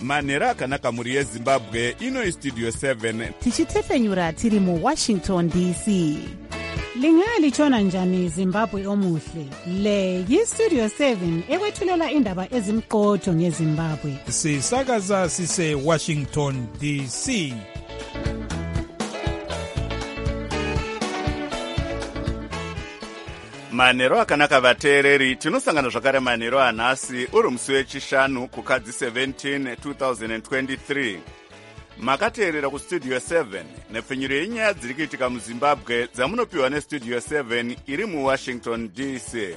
manhero akanaka mhuri yezimbabwe. Ino istudio 7 tichitefenyura tiri muWashington DC. Lingalitshona njani Zimbabwe omuhle? Le yistudio 7 ekwethulela indaba ezimqotho ngeZimbabwe. Sisakaza sise Washington DC. manhero akanaka vateereri. Tinosangana zvakare manhero anhasi uri musi wechishanu kukadzi 17 2023. Makateerera kustudio 7 nepfenyuro yenyaya dziri kuitika muzimbabwe dzamunopiwa nestudio 7 iri muWashington DC.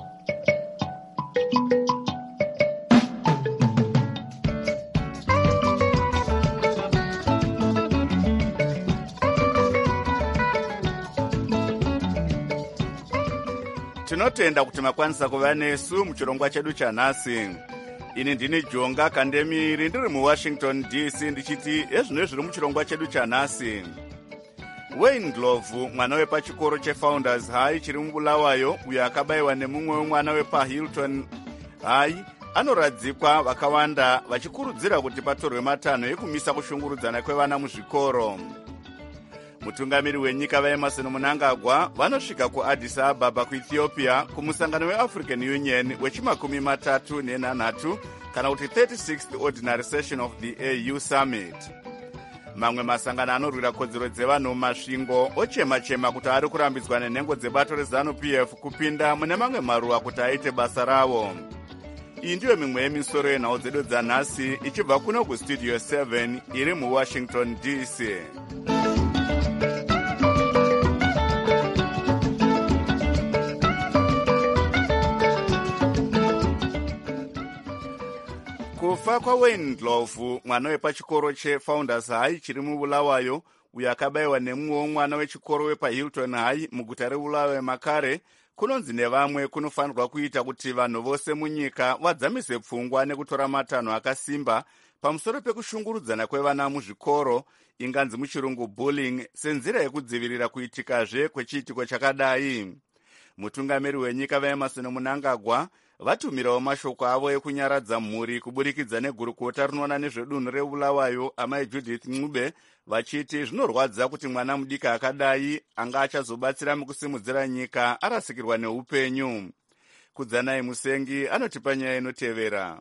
Tinotenda kuti makwanisa kuva nesu muchirongwa chedu chanhasi. Ini ndini Jonga Kandemiri ndiri muWashington DC ndichiti ezvino zviri muchirongwa chedu chanhasi. Wayne Ndlovu, mwana wepachikoro cheFounders High chiri muBulawayo, uyo akabayiwa nemumwe wemwana wepaHilton High, anoradzikwa vakawanda vachikurudzira kuti patorwe matanho ekumisa kushungurudzana kwevana muzvikoro. Mutungamiri wenyika vaEmerson Mnangagwa vanosvika kuAddis Ababa kuEthiopia kumusangano weAfrican Union wechi38 kana kuti 36th Ordinary Session of the AU Summit. Mamwe masangano anorwira kodzero dzevanhu mumasvingo ochema-chema kuti ari kurambidzwa nenhengo dzebato reZANU-PF kupinda mune mamwe maruwa kuti aite basa ravo. Iyi ndiyo mimwe yemisoro yenhau dzedu dzanhasi ichibva kuno kustudio 7 iri muWashington DC. Kufa kwaWayne Ndlovu, mwana wepachikoro cheFounders High chiri muBulawayo, uyo akabayiwa nemumwe mwana wechikoro wepaHilton High muguta reBulawayo makare, kunonzi nevamwe kunofanirwa kuita kuti vanhu vose munyika vadzamise pfungwa nekutora matanho akasimba pamusoro pekushungurudzana kwevana muzvikoro, inganzi muchirungu bullying, senzira yekudzivirira kuitikazve kwechiitiko chakadai. Mutungamiri wenyika vaEmerson Mnangagwa vatumirawo mashoko avo ekunyaradza mhuri kuburikidza negurukota rinoona nezvedunhu reBulawayo amai Judith Ncube, vachiti zvinorwadza kuti mwana mudiki akadai anga achazobatsira mukusimudzira nyika arasikirwa neupenyu. Kudzanai Musengi anotipa nyaya inotevera.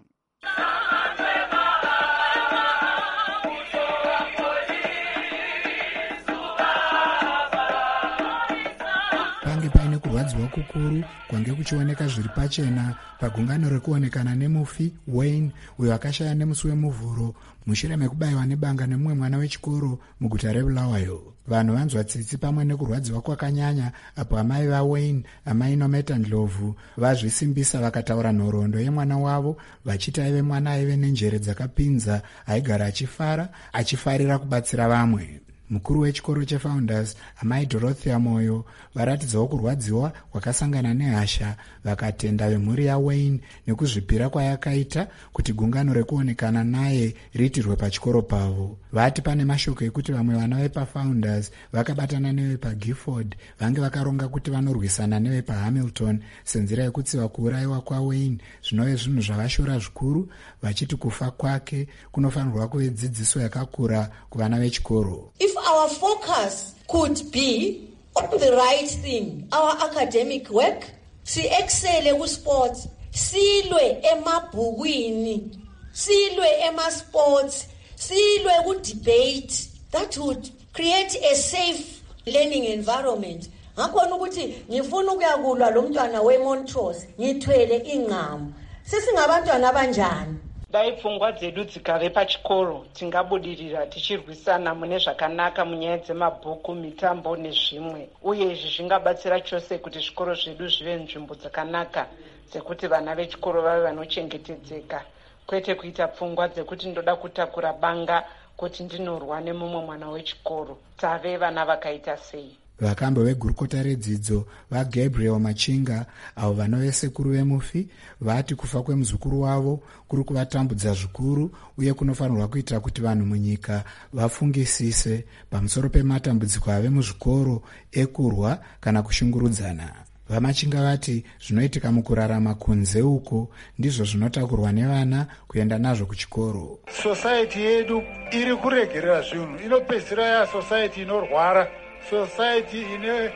Paine kurwadziwa kukuru kwange kuchioneka zviri pachena pagungano rekuonekana nemufi Wayne, uyo akashaya nemusi wemuvhuro mushure mekubayiwa nebanga nemumwe mwana wechikoro muguta reBulawayo. Vanhu vanzwa tsitsi pamwe nekurwadziwa kwakanyanya apo amai vaWayne, amai Nometa Ndlovu, vazvisimbisa vakataura nhoroondo yemwana wavo vachiti aive mwana aive nenjere dzakapinza, aigara achifara, achifarira kubatsira vamwe. Mukuru wechikoro cheFounders, amai Dorothea Moyo, varatidzawo kurwadziwa kwakasangana nehasha, vakatenda vemhuri yaWayne nekuzvipira kwayakaita kuti gungano rekuonekana naye riitirwe pachikoro pavo. Vati pane mashoko ekuti vamwe vana vepaFounders vakabatana nevepaGifford vange vakaronga kuti vanorwisana nevepaHamilton senzira yekutsiva kuurayiwa kwaWayne zvinove zvinhu zvavashora zvikuru, vachiti kufa kwake kunofanirwa kuve dzidziso yakakura kuvana vechikoro. If our focus could be on the right thing, our academic work, si excel ku-sports, silwe emabhukwini, silwe ema-sports, silwe ku-debate, that would create a safe learning environment. Ngakhona ukuthi ngifuna ukuyakulwa lo mntwana weMontrose ngithwele ingqamu. Sesingabantwana abanjani? Dai pfungwa dzedu dzikave pachikoro tingabudirira tichirwisana mune zvakanaka munyaya dzemabhuku, mitambo nezvimwe, uye izvi zvingabatsira chose kuti zvikoro zvedu zvive nzvimbo dzakanaka dzekuti vana vechikoro vave vanochengetedzeka, kwete kuita pfungwa dzekuti ndoda kutakura banga kuti ndinorwa nemumwe mwana wechikoro. Tave vana vakaita sei? Vakambo vegurukota redzidzo vaGabriel Machinga, avo vanove sekuru vemufi, vati kufa kwemuzukuru wavo kuri kuvatambudza zvikuru uye kunofanirwa kuitira kuti vanhu munyika vafungisise pamusoro pematambudziko ave muzvikoro ekurwa kana kushungurudzana. Vamachinga vati zvinoitika mukurarama kunze uko ndizvo zvinotakurwa nevana kuenda nazvo kuchikoro. Society yedu iri kuregerera zvinhu, inopedzisira ya society inorwara, society ine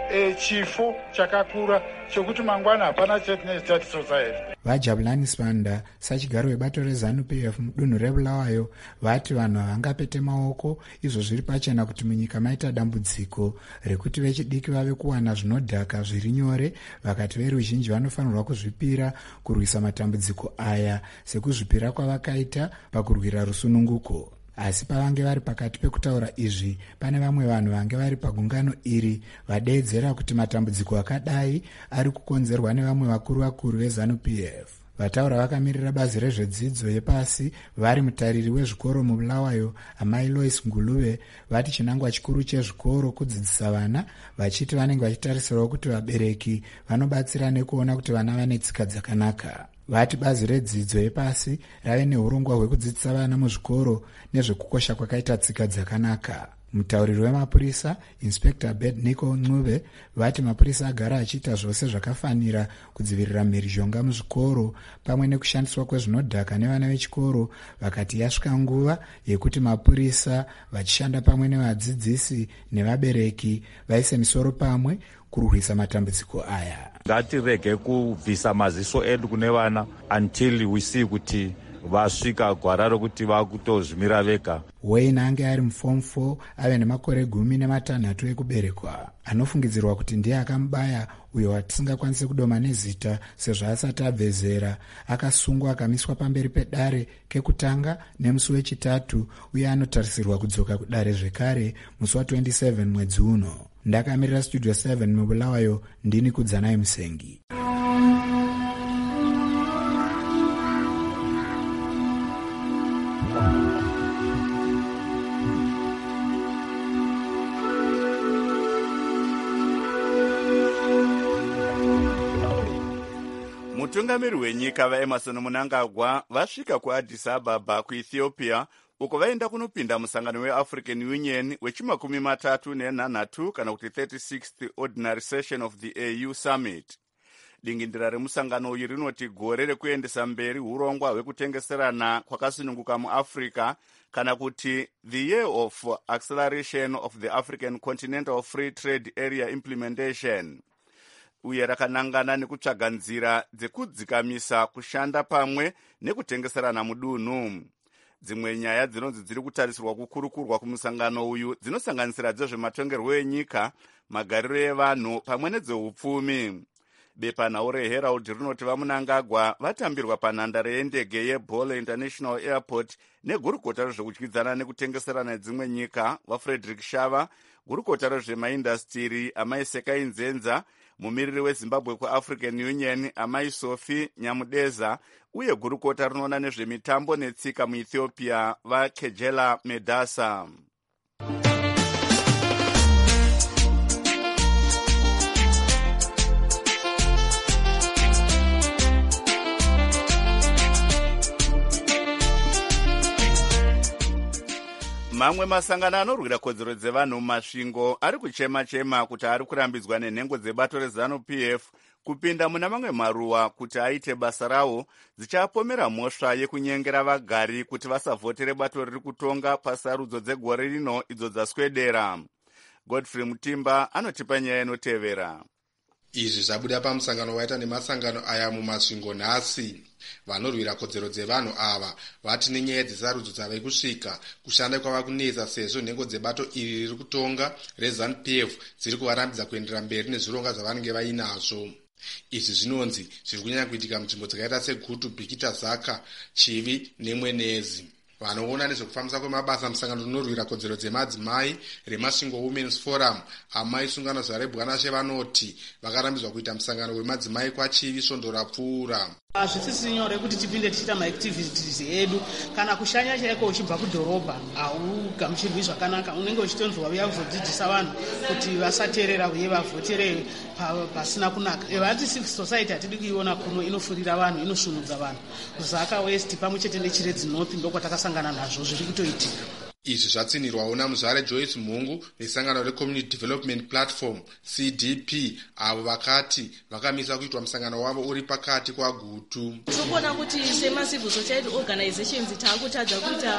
chifo chakakura chokuti mangwana hapana chetinoita society. Vajabulani Sibanda, sachigaro webato reZANU-PF mudunhu reBulawayo, vati vanhu havangapete maoko izvo zviri pachena kuti munyika maita dambudziko rekuti vechidiki vave kuwana zvinodhaka zviri nyore, vakati veruzhinji vanofanirwa kuzvipira kurwisa matambudziko aya sekuzvipira kwavakaita pakurwira rusununguko. Asi pavange vari pakati pekutaura izvi, pane vamwe vanhu vange vari pagungano iri vadeedzera kuti matambudziko akadai ari kukonzerwa nevamwe vakuru veZANU-PF. Vataura vakamirira bazi rezvedzidzo yepasi vari mutariri wezvikoro muBulawayo, amai Lois Nguluve, vati chinangwa chikuru chezvikoro kudzidzisa vana, vachiti vanenge vachitarisirawo kuti vabereki vanobatsira nekuona kuti vana vane tsika dzakanaka. Vati bazi redzidzo yepasi rave neurongwa hwekudzidzisa vana muzvikoro nezvekukosha kwakaita tsika dzakanaka. Mutauriri wemapurisa, Inspector Bedniko Ncube, vati mapurisa agara achiita zvose zvakafanira kudzivirira mhirizhonga muzvikoro pamwe nekushandiswa kwezvinodhaka nevana vechikoro, vakati yasvika nguva yekuti mapurisa vachishanda pamwe nevadzidzisi nevabereki vaise misoro pamwe kurwisa matambudziko aya. Ngatirege kubvisa maziso edu kune vana until we see kuti vasvika gwara rokuti vakutozvimira vega. Wayne ange ari muform 4 ave nemakore 16 ekuberekwa. Anofungidzirwa kuti ndiye akamubaya uyo watisingakwanisi kudoma nezita sezvo asati abve zera. Akasungwa akamiswa pamberi pedare kekutanga nemusi wechitatu uye anotarisirwa kudzoka kudare zvekare musi wa27 mwedzi uno. Ndakamirira Studio 7 muBulawayo, ndini Kudzanai Musengi. Mutungamiri wenyika vaEmerson Mnangagwa vasvika kuAddis Ababa kuEthiopia uko vaenda kunopinda musangano weAfrican Union wechi36 kana kuti 36th Ordinary Session of the AU Summit. Dingindira remusangano uyu rinoti gore rekuendesa mberi urongwa hwekutengeserana kwakasununguka muAfrica kana kuti the year of acceleration of the African Continental Free Trade Area implementation, uye rakanangana nekutsvaga nzira dzekudzikamisa kushanda pamwe nekutengeserana mudunhu. Dzimwe nyaya dzinonzi dziri kutarisirwa kukurukurwa kumusangano uyu dzinosanganisira dzezvematongerwo enyika, magariro evanhu pamwe nedzehupfumi. Bepanhau reHerald rinoti vaMnangagwa vatambirwa panhandare yendege yeBole International Airport negurukota rezvekudyidzana nekutengeserana nedzimwe nyika vaFrederick Shava, gurukota rezvemaindastiri amai Sekai Nzenza, mumiriri weZimbabwe kuAfrican Union amai Sophie Nyamudeza, uye gurukota rinoona nezvemitambo netsika muEthiopia vaKejela Medasa. Mamwe masangano anorwira kodzero dzevanhu mumasvingo ari kuchema-chema kuti ari kurambidzwa nenhengo dzebato reZANU-PF kupinda muna mamwe maruwa kuti aite basa rawo, dzichapomera mhosva yekunyengera vagari kuti vasavhotere bato riri kutonga pasarudzo dzegore rino idzo dzaswedera. Godfrey Mutimba anotipa nyaya inotevera. Izvi zvabuda pamusangano waita nemasangano aya mumasvingo nhasi. Vanorwira kodzero dzevanhu ava vati nenyaya dzesarudzo dzave kusvika kushanda kwava kunetsa sezvo nhengo dzebato iri riri kutonga reZANU-PF dziri kuvarambidza kuenderera mberi nezvironga zvavanenge vainazvo. Izvi zvinonzi zviri kunyanya kuitika munzvimbo dzakaita seGutu, Bhikita, Zaka, Chivi neMwenezi. Vanoona nezvekufambisa kwemabasa musangano rinorwira kodzero dzemadzimai reMasvingo Women's Forum amai sungano zvarebwanashe vanoti vakarambidzwa kuita musangano wemadzimai kwaChivi svondo rapfuura. Hazvisisi nyore kuti tipinde tichita maactivities edu kana kushanya chaiko uchibva kudhorobha haugamuchirwi zvakanaka, unenge uchitonzwa uya kuzodzidzisa vanhu kuti vasateerera uye vavhotere pasina kunaka. Vati civil society hatidi kuiona kuno inofurira vanhu, inosunudza vanhu. Zaka West pamwe chete neChiredzi North ndokwatakasangana nazvo zviri kutoitika. izvi zvatsinirwawo namuzvare Joyce Mhungu nesangano reCommunity Development Platform CDP, avo vakati vakamisa kuitwa musangano wavo uri pakati kwagutu. Tinoona kuti semacivil society organizations taakutadza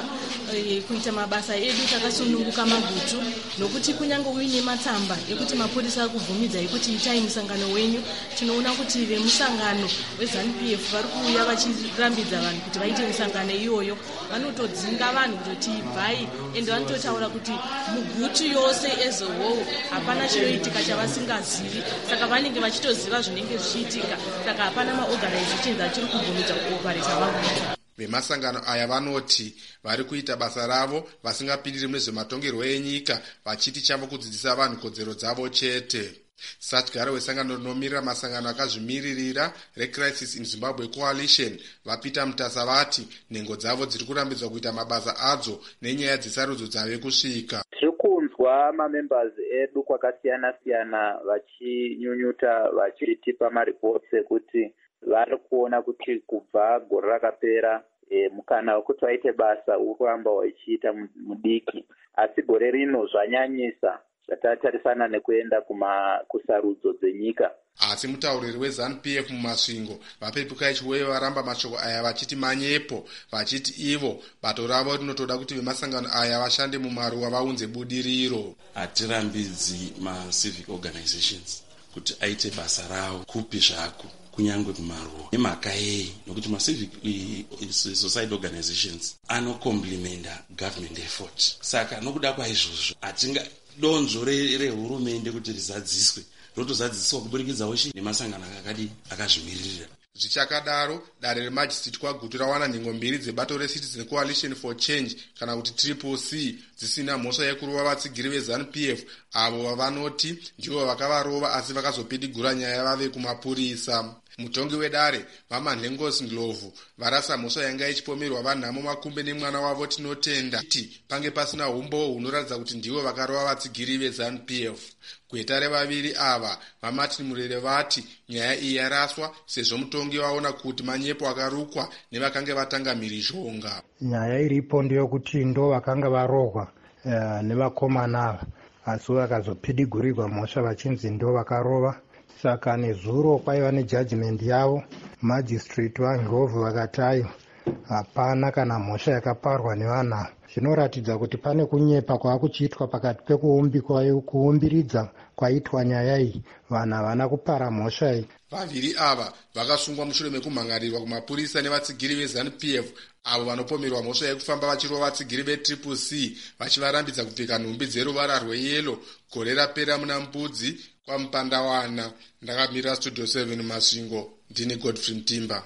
kuita mabasa edu takasununguka magutu, nokuti kunyange uine matsamba ekuti mapurisa akubvumidza ekuti itai musangano wenyu, tinoona kuti vemusangano weZANU-PF vari kuuya vachirambidza vanhu kuti vaite musangano iyoyo, vanotodzinga vanhu kuti bhai, ende vanototaura kuti mugutu yose as a whole hapana chinoitika chavasingazivi, saka vanenge vachitoziva zvinenge zvichiitika, saka hapana maorganizations achiri kubvumidza kuopareta magutu. Vemasangano aya vanoti vari kuita basa ravo vasingapindiri mune zvematongerwo enyika, vachiti chavo kudzidzisa vanhu kodzero dzavo chete. Satyara wesangano rinomirira masangano akazvimiririra reCrisis in Zimbabwe Coalition vaPeter Mutasa vati nhengo dzavo dziri kurambidzwa kuita mabasa adzo nenyaya dzesarudzo dzave kusvika. Tiri kunzwa mamembers edu kwakasiyana-siyana vachinyunyuta vachitipa maripotsi ekuti vari kuona kuti kubva gore rakapera mukana wekuti vaite basa uri kuramba vachiita mudiki, asi gore rino zvanyanyisa zvatatarisana nekuenda kusarudzo dzenyika. Asi mutauriri weZANU-PF mumasvingo vapepukai chiwewe varamba mashoko aya vachiti manyepo, vachiti ivo bato ravo rinotoda kuti vemasangano aya vashande mumaruwa vaunze budiriro. Hatirambidzi macivic organizations kuti aite basa ravo kupi zvako kunyangwe kumaruwa. Nemhaka yei? Nokuti macivic society organizations anokomplimenta government effort. Saka nokuda kwaizvozvo hatinga donzvo rehurumende kuti rizadziswe rotozadziswa kuburikidzawo nemasangano akazvimiririra. Zvichakadaro, dare remajisiti kwagutu rawana nhengo mbiri dzebato reCitizen Coalition for Change kana kuti CCC dzisina mhosva yekurova vatsigiri veZANU-PF avo vavanoti ndivo vakavarova asi vakazopidigura nyaya vave kumapurisa. Mutongi wedare vamanhengosi Ndlovu varasa mhosva yanga ichipomerwa vanhamo Makumbe nemwana wavo Tinotenda kuti pange pasina umbo hunoratidza kuti ndivo vakarova vatsigiri veZANU-PF. Gweta revaviri ava vaMartin Murere vati nyaya iyi yaraswa sezvo mutongi vaona kuti manyepo akarukwa nevakanga vatanga mhirizhonga. Nyaya iripo ndeyokuti ndo vakanga varohwa nevakomana ava, asi vakazopidigurirwa mhosva vachinzi ndo vakarova. Saka nezuro kwaiva nejudgment yavo, magistrate vaNdlovu vakati hapana kana mhosva yakaparwa nevanhu. Zvinoratidza kuti pane kunyepa kwaakuchiitwa pakati pekuumbiridza kwaitwa nyaya iyi. Vanhu havana kupara mhosva iyi. Vaviri ava vakasungwa mushure mekumhangarirwa kumapurisa nevatsigiri veZANU-PF avo vanopomerwa mhosva yekufamba vachirova vatsigiri veCCC vachivarambidza kupfeka nhumbi dzeruvara rweyero gore rapera muna Mbudzi kwaMupandawana. Ndakamirira Studio 7 Masvingo, ndini Godfrey Mtimba.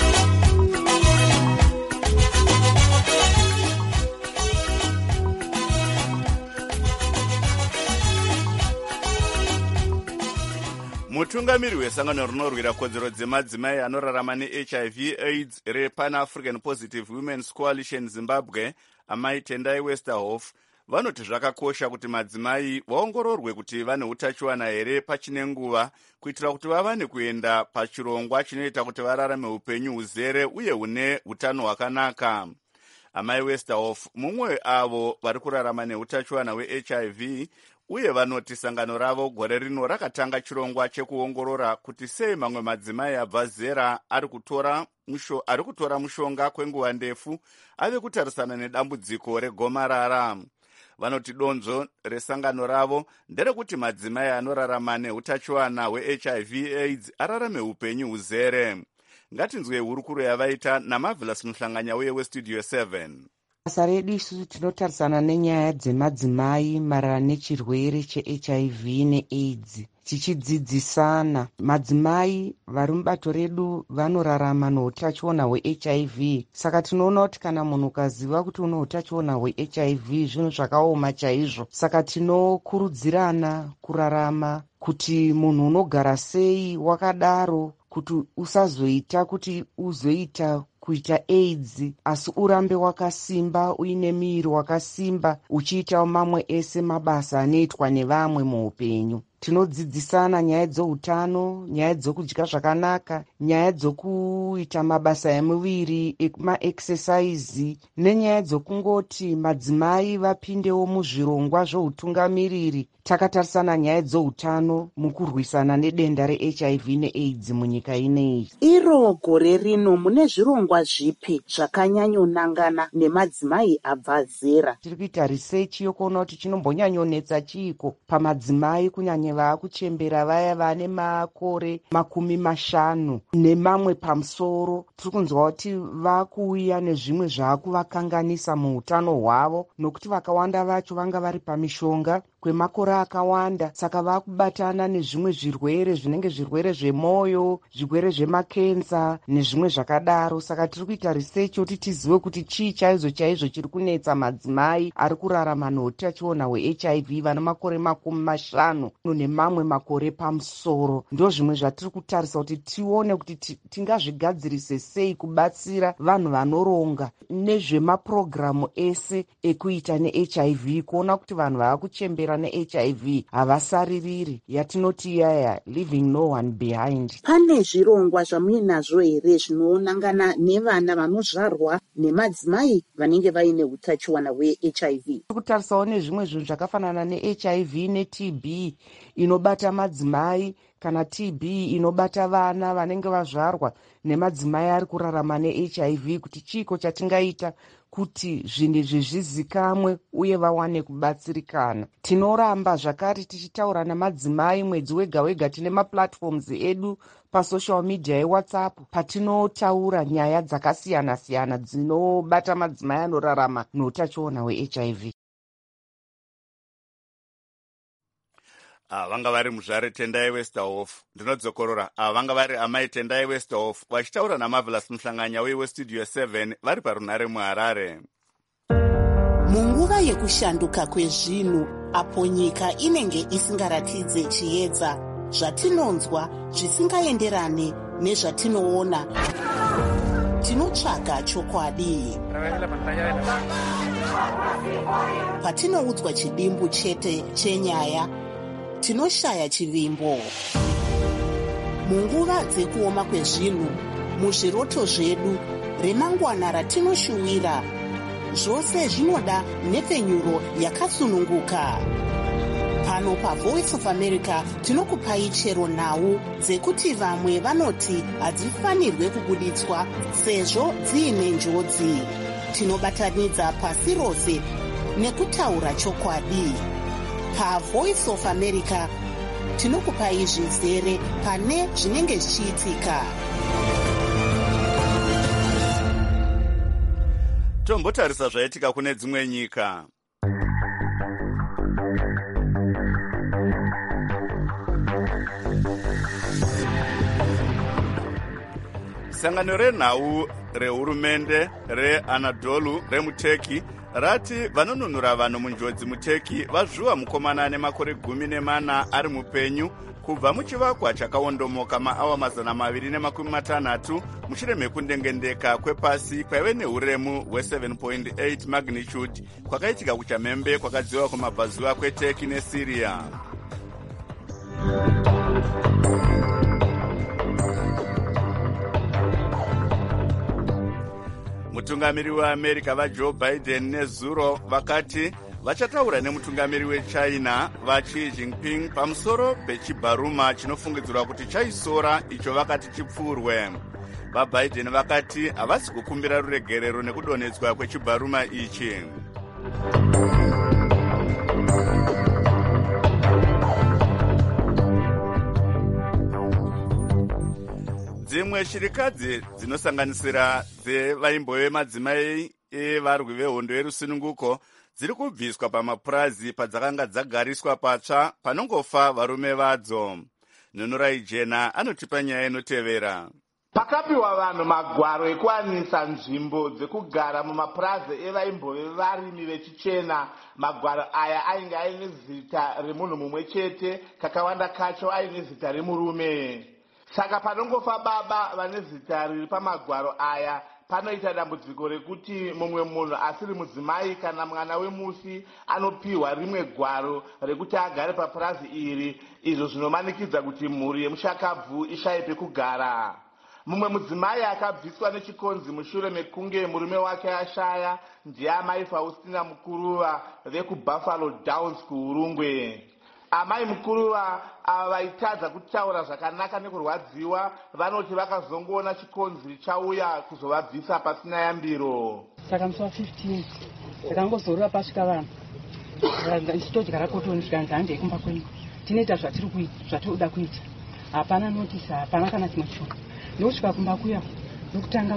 Mutungamiri wesangano rinorwira kodzero dzemadzimai anorarama neHIV AIDS rePan African Positive Women's Coalition Zimbabwe, amai Tendai Westerhoff, vanoti zvakakosha kuti madzimai vaongororwe kuti vane utachiwana here pachine nguva, kuitira kuti vavane kuenda pachirongwa chinoita kuti vararame upenyu huzere uye hune hutano hwakanaka. Amai Westerhoff mumwe weavo vari kurarama neutachiwana hweHIV, uye vanoti sangano ravo gore rino rakatanga chirongwa chekuongorora kuti sei mamwe madzimai abva zera ari kutora mushonga kwenguva ndefu ave kutarisana nedambudziko regomarara. Vanoti donzvo resangano ravo nderekuti madzimai anorarama neutachiwana hweHIV AIDS ararame upenyu huzere. Ngatinzwe hurukuro yavaita naMarvelous Muhlanganya uye weStudio 7. Basa redu isusu tinotarisana nenyaya dzemadzimai maererano nechirwere cheHIV neAIDS, tichidzidzisana. Madzimai vari mubato redu vanorarama neutachiona hweHIV, saka tinoona kuti kana munhu ukaziva kuti une utachiona hweHIV zvinhu zvakaoma chaizvo. Saka tinokurudzirana kurarama kuti munhu unogara sei wakadaro, kuti usazoita kuti uzoita kuita AIDS asi urambe wakasimba, uine miri wakasimba, uchiitawo mamwe ese mabasa anoitwa nevamwe muupenyu. tinodzidzisana nyaya dzeutano, nyaya dzokudya zvakanaka, nyaya dzokuita mabasa emuviri ekumaexesaizi, nenyaya dzokungoti madzimai vapindewo muzvirongwa zvoutungamiriri. Takatarisana nyaya dzeutano mukurwisana nedenda reHIV neAIDS munyika ineyi. Iro gore rino mune zvirongwa zvipi zvakanyanyonangana nemadzimai abva zera? Tiri kuita risechi yokuona kuti chinombonyanyonetsa chiiko pamadzimai kunyanya vaakuchembera vaya vane makore 50 nemamwe pamusoro. Tiri kunzwa kuti vakuuya nezvimwe zvaakuvakanganisa muutano hwavo, nokuti vakawanda vacho vanga vari pamishonga kwemakore akawanda, saka vakubatana nezvimwe zvirwere zvinenge zvirwere zvemwoyo, zvirwere zvemakenza nezvimwe zvakadaro. Saka tiri kuita risechi kuti tizive kuti chii chaizvo chaizvo chiri kunetsa madzimai ari kurarama neutachiona hweHIV vana makore 50 nemamwe makore pamusoro. Ndo zvimwe zvatiri kutarisa kuti tione kuti tingazvigadzirise sei kubatsira vanhu vanoronga nezvemapurogiramu ese ekuita neHIV, kuona kuti vanhu vaakuchembera neHIV havasaririri, yatinoti yaya leaving no one behind. Pane zvirongwa zvamuinazvo here zvinoonangana nevana vanozvarwa nemadzimai vanenge vaine utachiwana hweHIV? Kutarisawo nezvimwe zvinhu zvakafanana neHIV neTB inobata madzimai, kana TB inobata vana vanenge vazvarwa nemadzimai ari kurarama neHIV, kuti chiiko chatingaita kuti zvinhu izvi zvizikamwe uye vawane kubatsirikana. Tinoramba zvakare tichitaura namadzimai mwedzi wega wega. Tine maplatforms edu pasocial media eWhatsApp patinotaura nyaya dzakasiyana siyana dzinobata madzimai anorarama neutachiona hweHIV. vanga vari muzvare Tendai Westerhof. Ndinodzokorora vanga vari amai Tendai Westerhof vachitaura naMarvelous Muhlanganya weStudio 7 vari parunhare muHarare. Munguva yekushanduka kwezvinhu, apo nyika inenge isingaratidze chiedza, zvatinonzwa zvisingaenderane nezvatinoona, tinotsvaga chokwadi. Patinoudzwa chidimbu chete chenyaya, tinoshaya chivimbo. Munguva dzekuoma kwezvinhu, muzviroto zvedu, remangwana ratinoshuwira, zvose zvinoda nhepfenyuro yakasununguka. Pano paVoice of America tinokupai chero nhau dzekuti vamwe vanoti hadzifanirwe kubuditswa sezvo dziine njodzi. Tinobatanidza pasi rose nekutaura chokwadi. PaVoice of America tinokupai zvizere pane zvinenge zvichiitika. Tombotarisa zvaitika kune dzimwe nyika. Sangano renhau rehurumende reAnadolu remuTurkey rati vanonunura vanhu munjodzi muTurkey vazviwa mukomana nemakore 14 ari mupenyu kubva muchivakwa chakaondomoka maawa 260 mushure mekundengendeka kwepasi kwaive neuremu hwe7.8 magnitude kwakaitika kuchamhembe kwakadziwa kumabvazuva kweTurkey neSyria. Mutungamiri weAmerica vaJoe Biden nezuro vakati vachataura nemutungamiri weChina vaXi Jinping pamusoro pechibharuma chinofungidzirwa kuti chaisora icho vakati chipfurwe. VaBiden vakati havasi kukumbira ruregerero nekudonhedzwa kwechibharuma ichi. Dzimwe shirikadzi dzinosanganisira dzevaimbowe madzimai evarwi vehondo yerusununguko dziri kubviswa pamapurazi padzakanga dzagariswa patsva panongofa varume vadzo. Nunurai Jena anotipa nyaya inotevera. Pakapiwa vanhu magwaro ekuwanisa nzvimbo dzekugara mumapurazi evaimbove varimi vechichena. Magwaro aya ainge aine zita remunhu mumwe chete, kakawanda kacho aine zita remurume. Saka panongofa baba vane zita riri pamagwaro aya panoita dambudziko rekuti mumwe munhu asiri mudzimai kana mwana wemusi anopiwa rimwe gwaro rekuti agare papurazi iri, izvo zvinomanikidza kuti mhuri yemushakabvu ishaye pekugara. Mumwe mudzimai akabviswa nechikonzi mushure mekunge murume wake ashaya ndiye amai Faustina Mukuruva vekuBuffalo Downs kuUrungwe. Amai Mukuruva ava vaitadza kutaura zvakanaka nekurwadziwa vanoti vakazongoona chikonzi chauya kuzovabvisa pasina yambiro. Saka musi wa15 takangozorora pasvika vanhu ndichitodyara kotoni zvikanzi handei kumba kwenyu, tinoita zvatinoda kuita, hapana notisi, hapana kana chimwe chinhu. Ndokusvika kumba kuya ndokutanga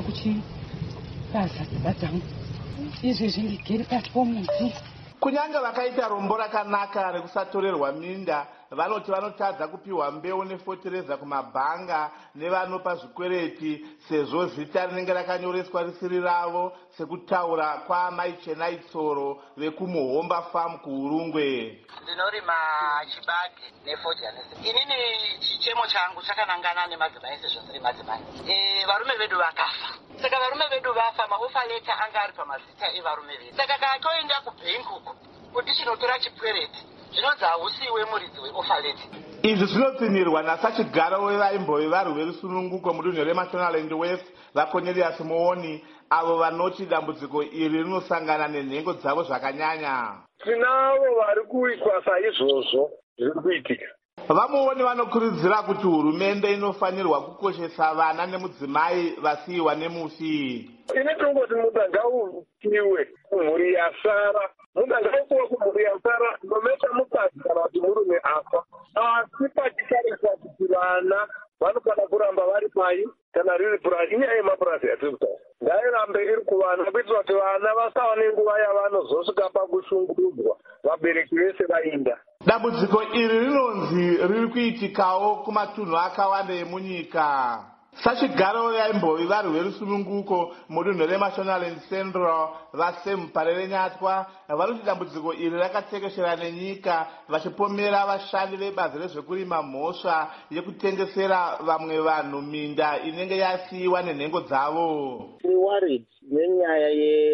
kuchipaza dzimba dzangu, izvezvi ndigere pasi pomuti. Kunyange vakaita rombo rakanaka rekusatorerwa minda, vanoti vanotadza kupiwa mbeu nefotereza kumabhanga nevanopa zvikwereti, sezvo zita rinenge rakanyoreswa risiri ravo, sekutaura kwaamai Chenai Tsoro vekumuhomba farm kuUrungwe. Ndinorima chibage nefodya. Inini chichemo changu chakanangana nemadzimai sezvo ndiri madzimai. Varume vedu vakafa. Saka varume vedu vafa, maofa leta anga ari pamazita evarume vedu. Saka kakoenda kubhenki uko kuti chinotora chipwereti, zvinonzi hausiwe muridzi weofa leta. Izvi zvinopfimirwa nasachigaro wevaimbove varwi verusununguko mudunhu reMashonaland West vaCornelius Muoni, avo vanoti dambudziko iri rinosangana nenhengo dzavo zvakanyanya. Tinavo vari kuitwa saizvozvo zviri kuitika. Vamuoni vanokurudzira kuti hurumende inofanirwa kukoshesa vana nemudzimai vasiyiwa nemusi. Ini tongoti muda ngautiwe kumhuri yasara, muda ngaupiwe kumhuri yasara, nometa mukadzi kana kuti murume afa. Asi pachitarisa kuti vana vanofana kuramba vari pai kana riri purazi, inyaya yemapurazi yatiri kutaura. Ngairambe iri kuvana kuitira kuti vana vasawa nenguva yavanozosvika pakushungurudzwa vabereki vese vainda. Dambudziko iri rinonzi riri kuitikawo kumatunhu akawanda emunyika. Sachigaro vaimbove varwi verusununguko mudunhu reMashonaland Central vaSem Parerenyatwa vanoti dambudziko iri rakatekeshera nenyika, vachipomera vashandi vebazi rezvekurima mhosva yekutengesera vamwe vanhu minda inenge yasiyiwa nenhengo dzavo. Tiri worried nenyaya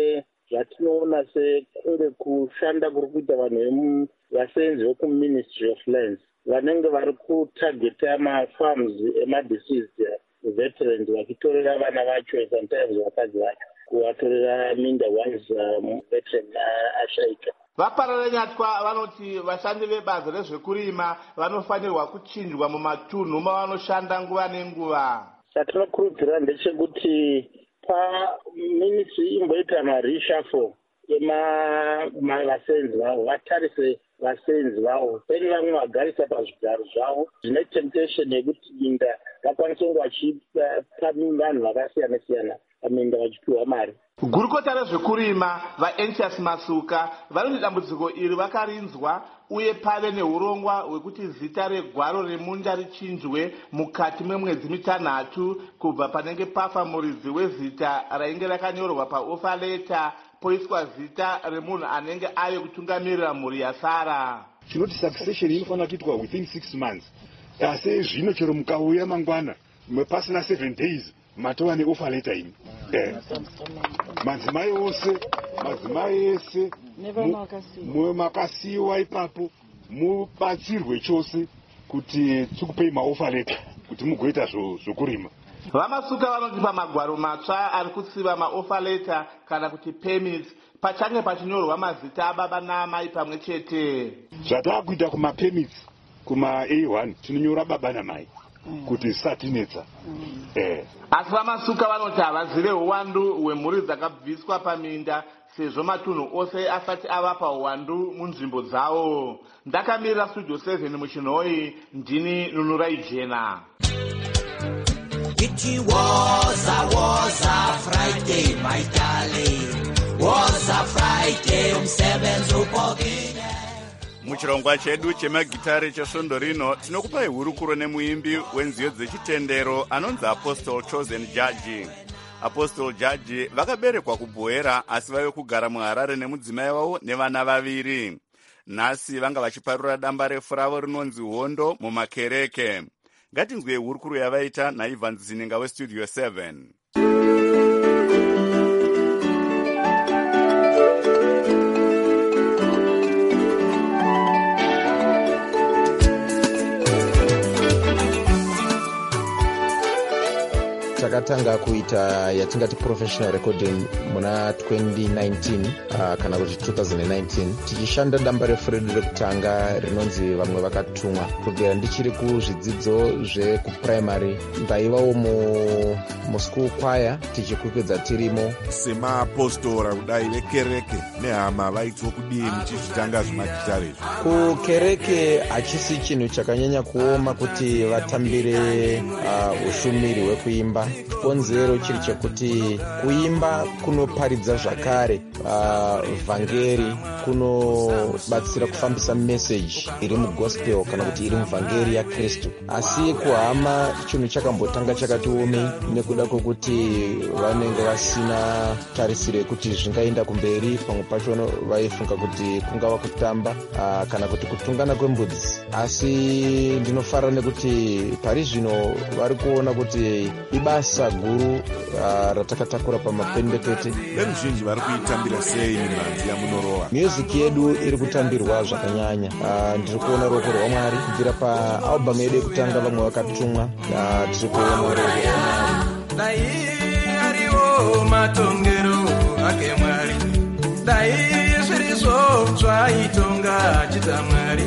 yatinoona sekunge kushanda kuri kuita vanhu vasenzi vekuMinistry of Lands vanenge vari kutageta mafarms emadeceased veterans vachitorera vana vacho sometimes vakadzi vacho kuvatorera minda once veteran ashaika. Vaparerenyatwa vanoti vashandi vebazi rezvekurima vanofanirwa kuchinjwa mumatunhu mavanoshanda nguva nenguva. Chatinokurudzira ndechekuti paministry imboita mareshafo vasenzi vavo, vatarise vasenzi vavo, pene vamwe vagarisa pazvigaro zvavo zvine temptation yekuti minda vakwanise kunge vachipa vanhu vakasiyana siyana paminda vachipiwa mari. Gurukota rezvekurima vaEntius Masuka vanoti dambudziko iri vakarinzwa uye pave neurongwa hwekuti zita regwaro remunda richinjwe mukati memwedzi mitanhatu kubva panenge pafa muridzi wezita rainge rakanyorwa paofa leta poiswa zita remunhu anenge ave kutungamirira mhuri yasara. Chinoti succession inofanira kuitwa within 6 months. Asi zvino chero mukauya mangwana pasina 7 days matova neofa leta imi. Madzimai ese makasiyiwa ipapo mubatsirwe chose kuti tikupei maofa leta kuti mugoita zvokurima. Vamasuka vanoti pamagwaro matsva ari kutsiva maofa leta kana kuti permits pachange pachinyorwa mazita ababa naamai pamwe chete. Zvatakuita kumapermits kuma-A1 tinonyora baba namai kuti zvisatinetsa. Asi vamasuka vanoti havazive uwandu hwemhuri dzakabviswa paminda sezvo matunhu ose asati ava pauwandu munzvimbo dzavo. Ndakamirira Studio 7 muchinhoi, ndini Nunurai Jena. It was a Friday, my darling. Was a Friday, umsebenzi upokile. Muchirongwa chedu chemagitare chesvondo rino tinokupai hurukuro nemuimbi wenziyo dzechitendero anonzi Apostle Chosen Judge. Apostle Judge vakaberekwa kuBhoera asi vave kugara muHarare nemudzimai wavo nevana vaviri. Nhasi vanga vachiparura damba refu ravo rinonzi Hondo mumakereke. Ngatinzwe hurukuro yavaita naIvan Zininga weStudio 7. takatanga kuita yatingati professional recording muna 2019 kana kuti 2019 tichishanda damba refu redu rekutanga rinonzi vamwe vakatumwa. Kubvira ndichiri kuzvidzidzo zvekuprimary ndaivawo muschool choir tichikwikwiedza tirimo. Semapostora kudai vekereke nehama vaitwa kudii muchizvitanga zvemagitare izvi? Kukereke hachisi chinhu chakanyanya kuoma kuti vatambire ushumiri hwekuimba. Konzero chiri chekuti kuimba kunoparidza zvakare vhangeri, kunobatsira kufambisa meseji iri mugospel kana kuti iri muvhangeri yaKristu. Asi kuhama chinhu chakambotanga chakatiomei nekuda kwokuti vanenge vasina tarisiro yekuti zvingaenda kumberi. Pamwe pacho vaifunga kuti kungava kutamba kana kuti kutungana kwembudzi. Asi ndinofara nekuti pari zvino vari kuona kuti ibasa guru ratakatakura pamapendekete. Veruzhinji vari kuitambira sei mimhanzi yamunorova? Music yedu iri kutambirwa zvakanyanya. Ndiri kuona ruoko rwaMwari kubvira paalbum yedu yekutanga vamwe vakatumwa. Tiri kuona ruoko rwaMwari. Dai ariwo matongero ake Mwari, dai zvirizo zvaitonga chita Mwari.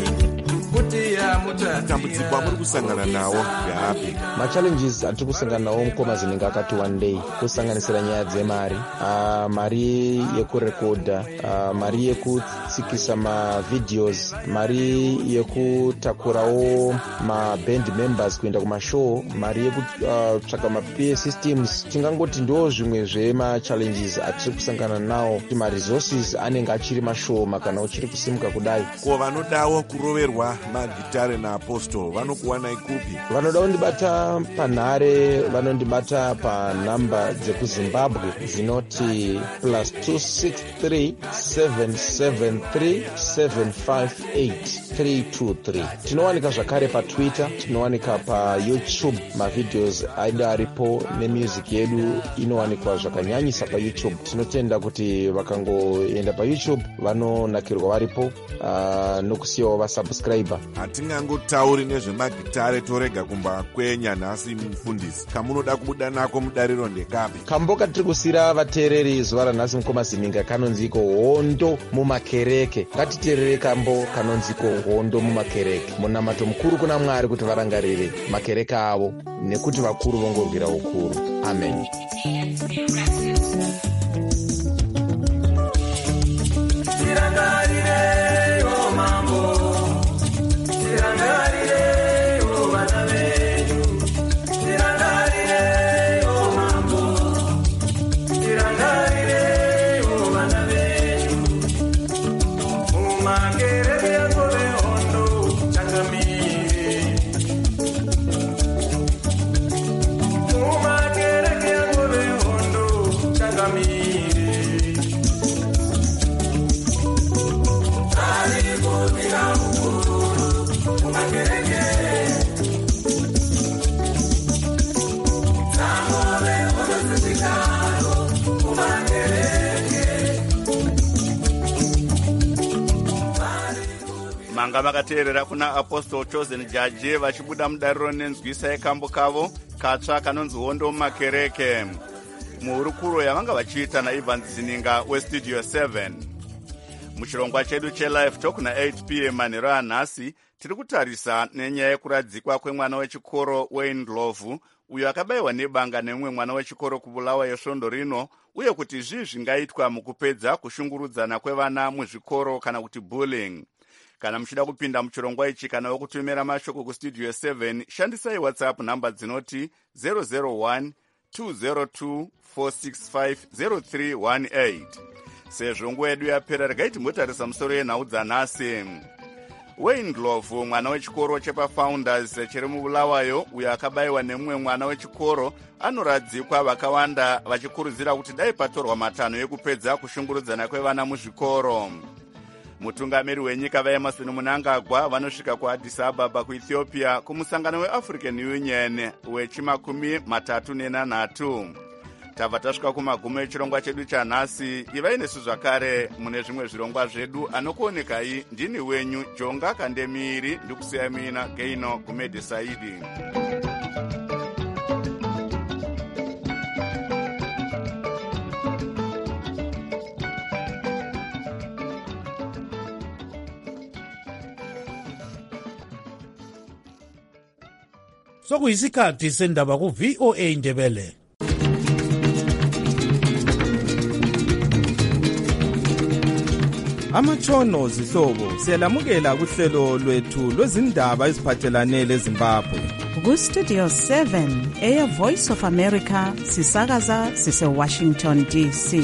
Matambudziko amuri kusangana nawo ndeapi? Machallenges atiri kusangana nawo mukomazi ninga akati one day, kusanganisira nyaya dzemari, mari yekurekodha, mari yekutsikisa mavideos, mari yekutakurawo maband members kuenda kumashow, mari yekutsvaka maPA systems. Tingangoti ndo zvimwe zvemachallenges atiri kusangana nawo. Maresources anenge achiri mashoma kana uchiri kusimuka kudai. Ko vanodawo kuroverwa magitare naapostol vanokuwanai kupi? Vanoda kundibata panhare, vanondibata panhamba dzekuZimbabwe dzinoti +263 773 758 323. Tinowanika zvakare paTwitter, tinowanika paYouTube. Mavideos aidu aripo nemusic yedu inowanikwa zvakanyanyisa paYouTube. Tinotenda kuti vakangoenda paYouTube vanonakirwa varipo nokusiyawo vasubscriber. Hatingangotauri nezvemagitare torega kumba kwenya nhasi mufundisi. Kamunoda kubuda nako mudariro ndekapi? Kamboka tiri kusira vateereri zuva ranhasi mukomazininga kanonziko hondo mumakereke. Ngatiteerere kambo kanonziko hondo mumakereke. Munamato mukuru kuna Mwari kuti varangarire makereke avo nekuti vakuru vongorwira ukuru. Amen. manga vakateerera kuna Apostle Chosen Jaji vachibuda mudariro nenzwisa yekambo kavo katsva kanonzi hondo mumakereke muhurukuro yavanga vachiita naEvans Zininga westudio 7. Muchirongwa chedu chelive talk na8 p.m. manhero anhasi tiri kutarisa nenyaya yekuradzikwa kwemwana wechikoro Wayne Ndlovu uyo akabayiwa nebanga nemumwe mwana wechikoro kubulawa yesvondo rino, uye kuti zvii zvingaitwa mukupedza kushungurudzana kwevana muzvikoro kana kuti bullying. Kana muchida kupinda muchirongwa ichi kana wokutumira mashoko kustudio 7 shandisai WhatsApp namba dzinoti 001 202 465 0318. Sezvo nguva yedu yapera regai timbotarisa musoro yenhau dzanhasi. Wayne Ndlovu mwana wechikoro chepaFounders chiri mubulawayo uyo akabayiwa nemumwe mwana wechikoro anoradzikwa vakawanda vachikurudzira kuti dai patorwa matanho ekupedza kushungurudzana kwevana muzvikoro. Mutungamiri wenyika vaEmerson Mnangagwa vanosvika kuAddis Ababa kuEthiopia kumusangano weAfrican Union wechi38. Tabva tasvika kumagumo echirongwa chedu chanhasi. Ivai nesu zvakare mune zvimwe zvirongwa zvedu. Anokuonekai ndini wenyu Jonga Kandemiri, ndikusiya mina Geino Gumede Saidi. sokuyisikhathi sendaba ku-VOA Indebele. Amatshono zihlobo siyalamukela kuhlelo lwethu lwezindaba eziphathelane leZimbabwe. Ku-Studio 7 Air Voice of America sisakaza sise-Washington DC.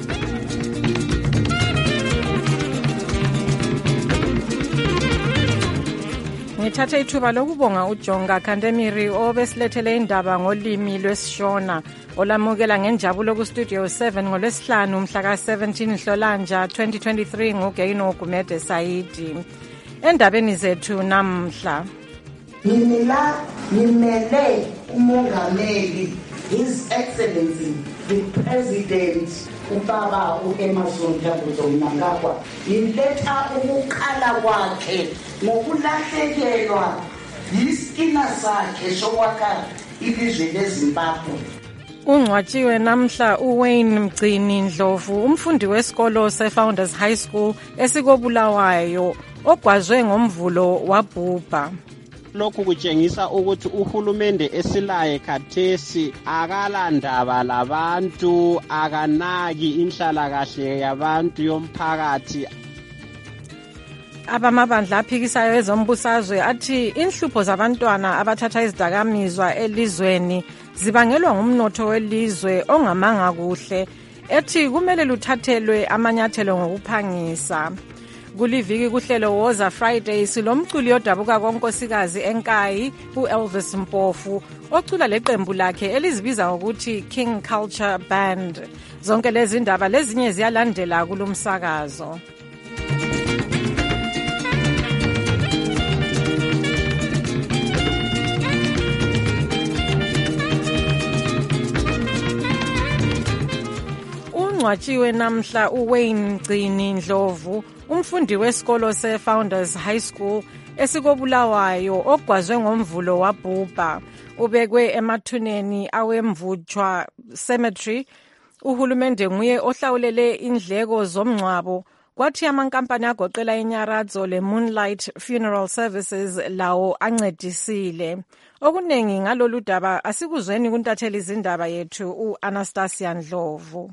Ngithathe ithuba lokubonga uJonga Kandemiri obesilethele indaba ngolimi lwesiShona olamukela ngenjabulo ku-Studio 7 ngolwesihlanu mhla ka-17 Nhlolanja 2023 nguGeino Gumede Saidi. Endabeni zethu namhla, ngimele umongameli His Excellency the President ubaba u-Emmerson Mnangagwa ngiletha ukukhala kwakhe ngokulahlekelwa yisikina sakhe sokwakha ilizwe leZimbabwe. Ungcwatshiwe namhla uWayne Mgcini Ndlovu, umfundi wesikolo seFounders High School esikobulawayo ogwazwe ngomvulo wabhubha. Lokhu kutshengisa ukuthi uhulumende esilaye khathesi akalandaba labantu, akanaki inhlalakahle yabantu yomphakathi. Abamabandla aphikisayo ezombusazwe athi inhlupho zabantwana abathatha izidakamizwa elizweni zibangelwa ngumnotho welizwe ongamanga kuhle, ethi kumele luthathelwe amanyathelo ngokuphangisa. Kuliviki kuhlelo Woza Friday silomculi odabuka konkosikazi enkayi uElvis Mpofu ocula leqembu lakhe elizibiza ngokuthi King Culture Band. Zonke lezi ndaba lezinye ziyalandela kulomsakazo. Ungcwatshiwe namhla uWayne Mgcini Ndlovu, umfundi wesikolo seFounders High School esikobulawayo ogwazwe ngomvulo wabhubha. Ubekwe emathuneni awemvutshwa cemetery. Uhulumende nguye ohlawulele indleko zomngcwabo, kwathi amankampani agoqela iNyaratso leMoonlight Funeral Services lawo ancedisile. Okunengi ngalolu daba asikuzweni kuntatheli izindaba yethu uAnastasia Ndlovu.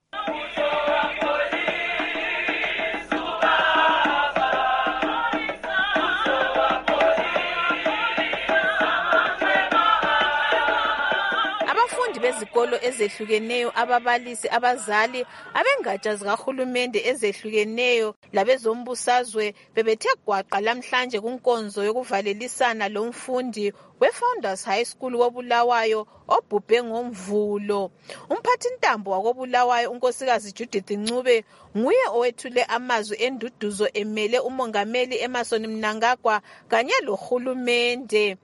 Bezikolo ezehlukeneyo, ababalisi, abazali, abengatsha zikahulumende ezehlukeneyo labezombusazwe bebethe gwaqa lamhlanje kunkonzo yokuvalelisana lomfundi weFounders High School wobulawayo obhubhe ngomvulo. Umphathintambo wakobulawayo unkosikazi Judith Ncube nguye owethule amazwi enduduzo emele umongameli Emmerson Mnangagwa kanye lohulumende.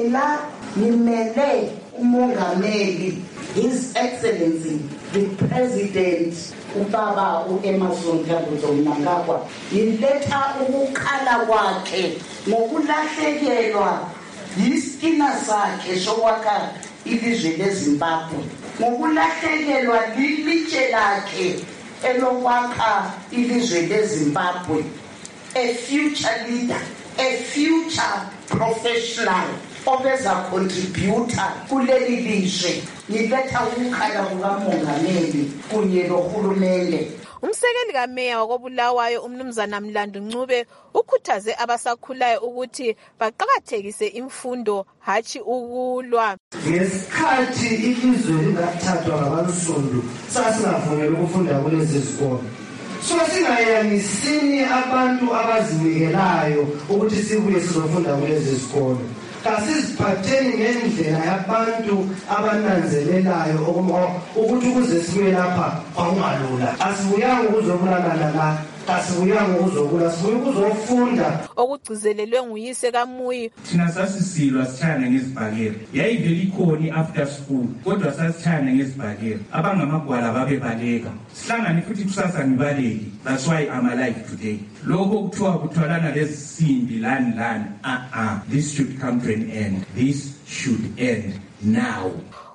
Ngimele umongameli His Excellency the President ubaba uEmmerson Mnangagwa ngiletha ukukhala kwakhe ngokulahlekelwa yisikina sakhe sokwakha ilizwe leZimbabwe, ngokulahlekelwa lilitshe lakhe elokwakha ilizwe leZimbabwe. A future leader, a future professional obeza contributor kuleli lizwe. Ngiletha ukukhala kukamongameli kunye lohulumende. Umsekeli kameya wakobulawayo umnumzana Mlandu Ncube ukhuthaze abasakhulayo ukuthi baqakathekise imfundo hatshi ukulwa. Ngesikhathi ilizwe lingathathwa ngabansundu sasingavunyelwa ukufunda kulezi zikolo. Singayanisini abantu abazinikelayo ukuthi sibuye sizofunda kulezi zikolo. Kasiziphatheni ngendlela yabantu abananzelelayo ukuthi ukuze sibuye lapha kwakungalula. Asibuyanga ukuzobulala la, asibuyanga ukuzokula, sibuye ukuzofunda. Okugcizelelwe nguyise kaMuyi. Thina sasisilwa sithana ngezibhakela. Yayivele ikhona i-after school, kodwa sasithana ngezibhakela. Abangamagwala babebaleka. Sihlangane futhi kusasa ngibaleki. That's why I'm alive today. Lokho kuthiwa kuthwalana lezi simbi lani. This should come to an end. This should end now.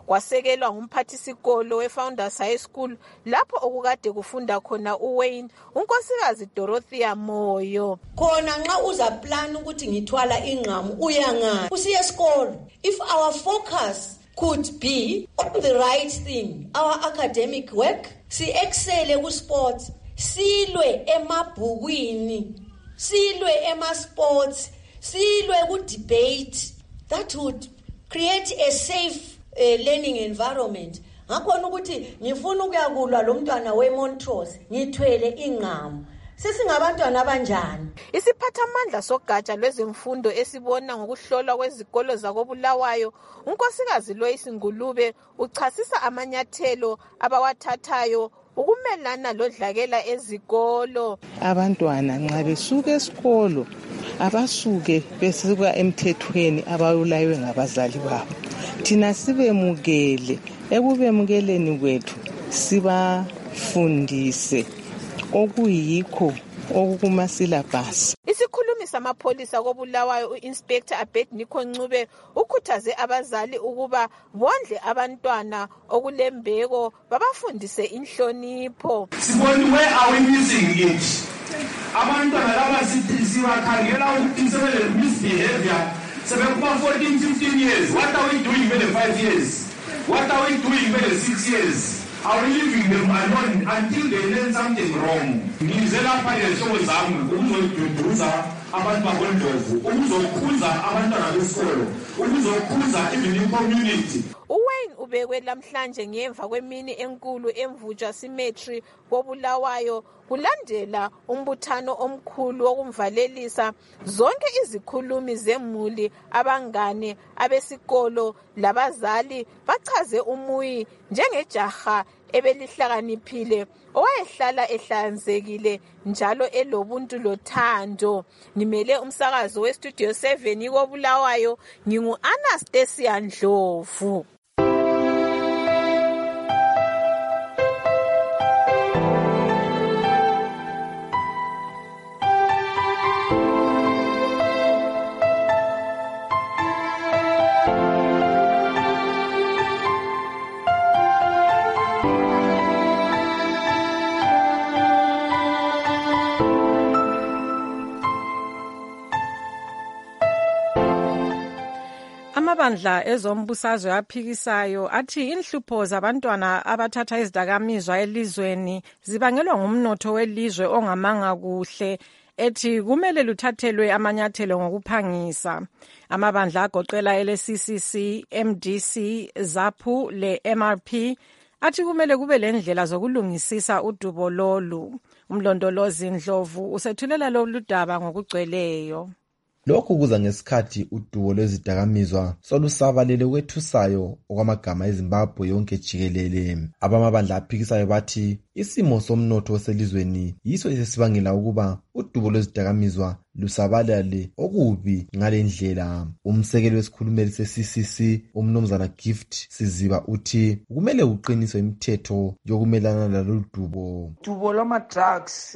kwasekelwa ngumphathisikolo we-Founders High School lapho okukade kufunda khona uWayne unkosikazi Dorothea Moyo. Khona nxa uza plan ukuthi ngithwala ingqamu uyangani usiye esikolo. If our focus could be on the right thing, our academic work, si excel ku sports, silwe emabhukwini, silwe ema sports, silwe ku debate, that would create a safe learning environment. Ngakhona ukuthi ngifuna ukuyakulwa lo mntwana weMontrose ngithwele ingqamu. Sesingabantwana abanjani? Isiphathamandla sogatsha lwezemfundo esibona ngokuhlolwa kwezikolo zakoBulawayo, unkosikazi Loyce Ngulube uchasisa amanyathelo abawathathayo ukumelana lodlakela ezikolo. Abantwana nxa besuka esikolo abasuke besuka emthethweni abawulaywe ngabazali babo. Thina sibemukele, ekubemukeleni kwethu sibafundise okuyikho okukuma syllabus. Isikhulumi samapholisa koBulawayo uInspector Abednego Ncube ukhuthaze abazali ukuba bondle abantwana okulembeko babafundise inhlonipho. Sibone where are we missing it? Abantwana laba sibakhangela ukuthi sebele misbehavior sebekuba 14-15 years. What are we doing when 5 years? What are we doing when 6 years? Are we leaving them alone until they learn something wrong? Ngizela phaya show zami ukuzoduduza abantu bakwendovu, ukuzokhuza abantwana besikolo, ukuzokhuza even community. uWayne ubekwe lamhlanje ngemva kwemini enkulu emvujwa cemetery koBulawayo kulandela umbuthano omkhulu wokumvalelisa zonke izikhulumi zemuli, abangane, abesikolo labazali. Bachaze uMuyi njengejaha ebelihlakaniphile owayehlala ehlanzekile njalo elobuntu lothando. Ngimele umsakazo weStudio 7 koBulawayo, ngingu-Anastasia Ndlovu. Amabandla ezombusazwe aphikisayo athi inhlupho zabantwana abathatha izidakamizwa elizweni zibangelwa ngumnotho welizwe ongamanga kuhle, ethi kumele luthathelwe amanyathelo ngokuphangisa. Amabandla agoqela LCCC, MDC, ZAPU le-MRP athi kumele kube lendlela zokulungisisa udubo lolu. Umlondolozi Ndlovu usethulela lolu daba ngokugcweleyo. Lokhu kuza ngesikhathi udubo lwezidakamizwa solusabalele kwethusayo okwamagama eZimbabwe yonke jikelele. Abamabandla aphikisayo bathi isimo somnotho oselizweni yiso esibangela ukuba udubo lwezidakamizwa lusabalale okubi ngalendlela. Umsekeli wesikhulumeli se-CCC umnumzana Gift Siziba uthi kumele uqiniswe imithetho yokumelana lalolu dubo. Dubo lwama-drugs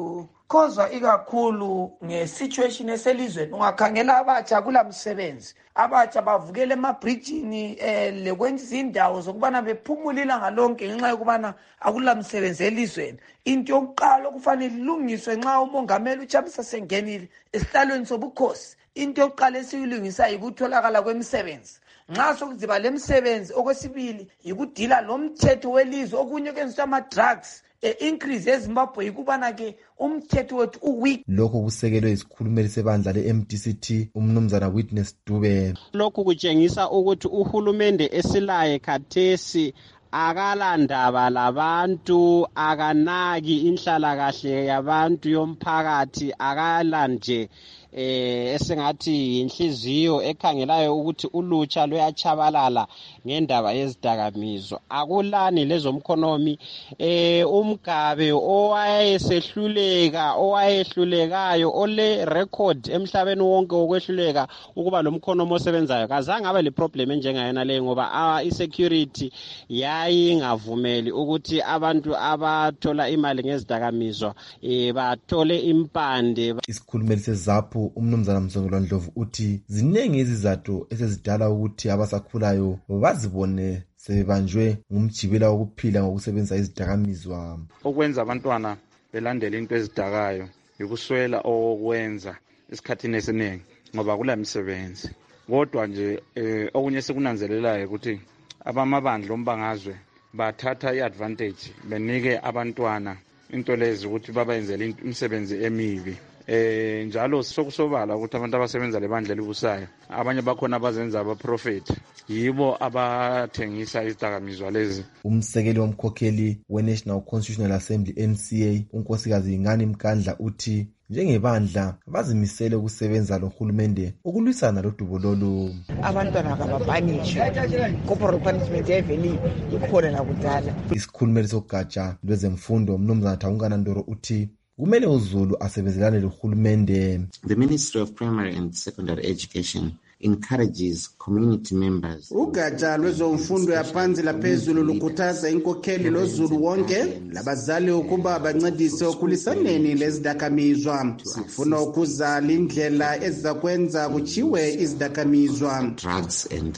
khozwa ikakhulu nge-situation eselizweni. Ungakhangela abatsha kula msebenzi, abatsha bavukele emabrijini lekwenza indawo zokubana bephumule ilanga lonke ngenxa yokubana akula msebenzi elizweni. Into yokuqala okufanele ilungiswe nxa umongameli uChamisa sengenile esihlalweni sobukhosi, into yokuqala esiyilungisa yikutholakala kwemisebenzi. Nxa sokuziba lemsebenzi, okwesibili yikudila lo mthetho welizwe. Okunye kwenziswa ama-drugs increase eZimbabwe yikubana ke umthetho wethu uweak. Lokho kusekelwe isikhulumeli sebandla le-MDCT umnumzana Witness Dube. Lokhu kutshengisa ukuthi uhulumende esilaye khathesi akalandaba labantu, akanaki inhlalakahle yabantu yomphakathi, akalanje esengathi inhliziyo ekhangelayo ukuthi ulutsha luyachabalala ngendaba yezidakamizwa. Akulani lezomkhonomi umgabe owayehlulekayo ole record emhlabeni wonke okwehluleka ukuba lo mkhonomi osebenzayo kazange abe le problem njengayena le, ngoba insecurity yayingavumeli ukuthi abantu abathola imali ngezidakamizwa bathole impande. Isikhulumeli seZAPU lapho umnumzana Msongelwa Ndlovu uthi ziningi izizathu esezidala ukuthi abasakhulayo bazibone sebanjwe ngumjibela wokuphila ngokusebenzisa izidakamizwa. Okwenza abantwana belandela into ezidakayo ukuswela okwenza esikhathini esiningi ngoba kula misebenzi. Kodwa nje okunye sekunanzelelayo ukuthi abamabandla ombangazwe bathatha iadvantage benike abantwana into lezi ukuthi babayenzele imisebenzi emibi. Njalo sokusobala ukuthi abantu abasebenza lebandla elibusayo abanye bakhona abazenza abaprofeti yibo abathengisa izidakamizwa lezi. Umsekeli womkhokheli we-National Constitutional Assembly NCA unkosikazi Ingani Mkandla uthi njengebandla bazimisele ukusebenza lohulumende ukulwisana lodubo lolu. Abantwana kababhanishwe corporal punishment yeveli ikhona nakudala. Isikhulumeli sogatsha lwezemfundo Mnumzana Thawungana Ndoro uthi kumele uZulu asebenzelane lohulumende. The Ministry of Primary and Secondary Education encourages community members. Ugatsha lwezomfundo yaphansi laphezulu lukhuthaza inkokheli loZulu wonke labazali ukuba bancedise ukulisaneni lezidakamizwa. Sifuna ukuzala indlela ezizakwenza kuchiwe izidakamizwa. Drugs and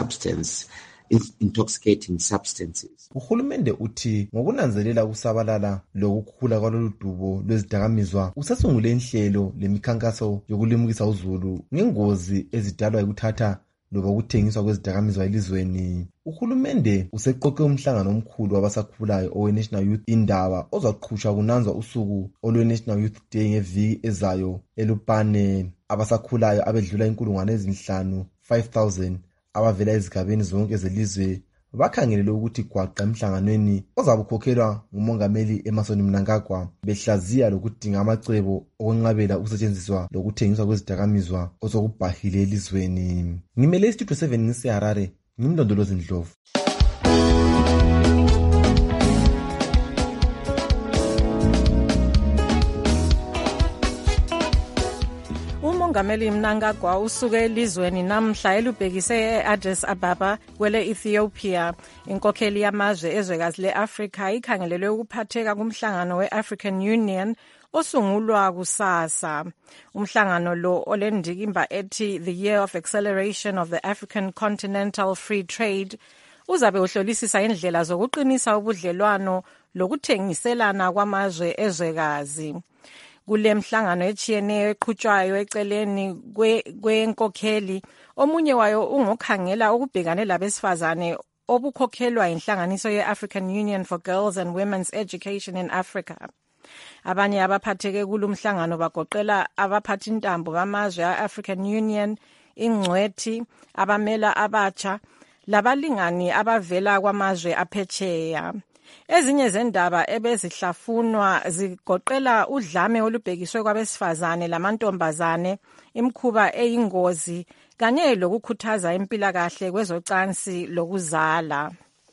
intoxicating substances. Uhulumende uthi ngokunanzelela ukusabalala lokukhula kwalolu dubo lwezidakamizwa usasungule inhlelo lemikhankaso yokulimukisa uZulu ngengozi ezidalwa ukuthatha loba ukuthengiswa kwezidakamizwa elizweni. Uhulumende useqoqe umhlangano omkhulu wabasakhulayo owe-National Youth Indaba ozaqhutshwa kunanzwa usuku olwe-National Youth Day ngeviki ezayo eLupane. Abasakhulayo abedlula 5,000 abavela ezigabeni zonke zelizwe bakhangelele ukuthi gwaqa emhlanganweni ozabukhokhelwa ngumongameli Emmerson Mnangagwa behlaziya lokudinga amacebo okwenqabela ukusetshenziswa lokuthengiswa kwezidakamizwa osokubhahile elizweni. Ngimele istudio 7 ngiseHarare, ngimlondolozi Ndlovu. uMongameli Mnangagwa usuke elizweni namhla elubhekise e-Addis Ababa kwele Ethiopia. Inkokheli yamazwe ezwekazi le-Afrika ikhangelelwe ukuphatheka kumhlangano we-African Union osungulwa kusasa. Umhlangano lo olendikimba ethi The Year of Acceleration of the African Continental Free Trade uzabe uhlolisisa indlela zokuqinisa ubudlelwano lokuthengiselana kwamazwe ezwekazi. Kule mhlangano echiyeneyo eqhutshwayo eceleni kwenkokheli omunye wayo ungokhangela ukubhekane labesifazane obukhokhelwa inhlanganiso ye-African Union for Girls and Women's Education in Africa. Abanye abaphatheke kulumhlangano bagoqela abaphathi intambo bamazwe a-African Union, ingcwethi, abamela abatsha, labalingani abavela kwamazwe aphetsheya. Ezinye zendaba ebezihlafunwa zigoqela udlame olubhekiswe kwabesifazane lamantombazane, imkhuba eyingozi kanye lokukhuthaza impilakahle kwezocansi lokuzala.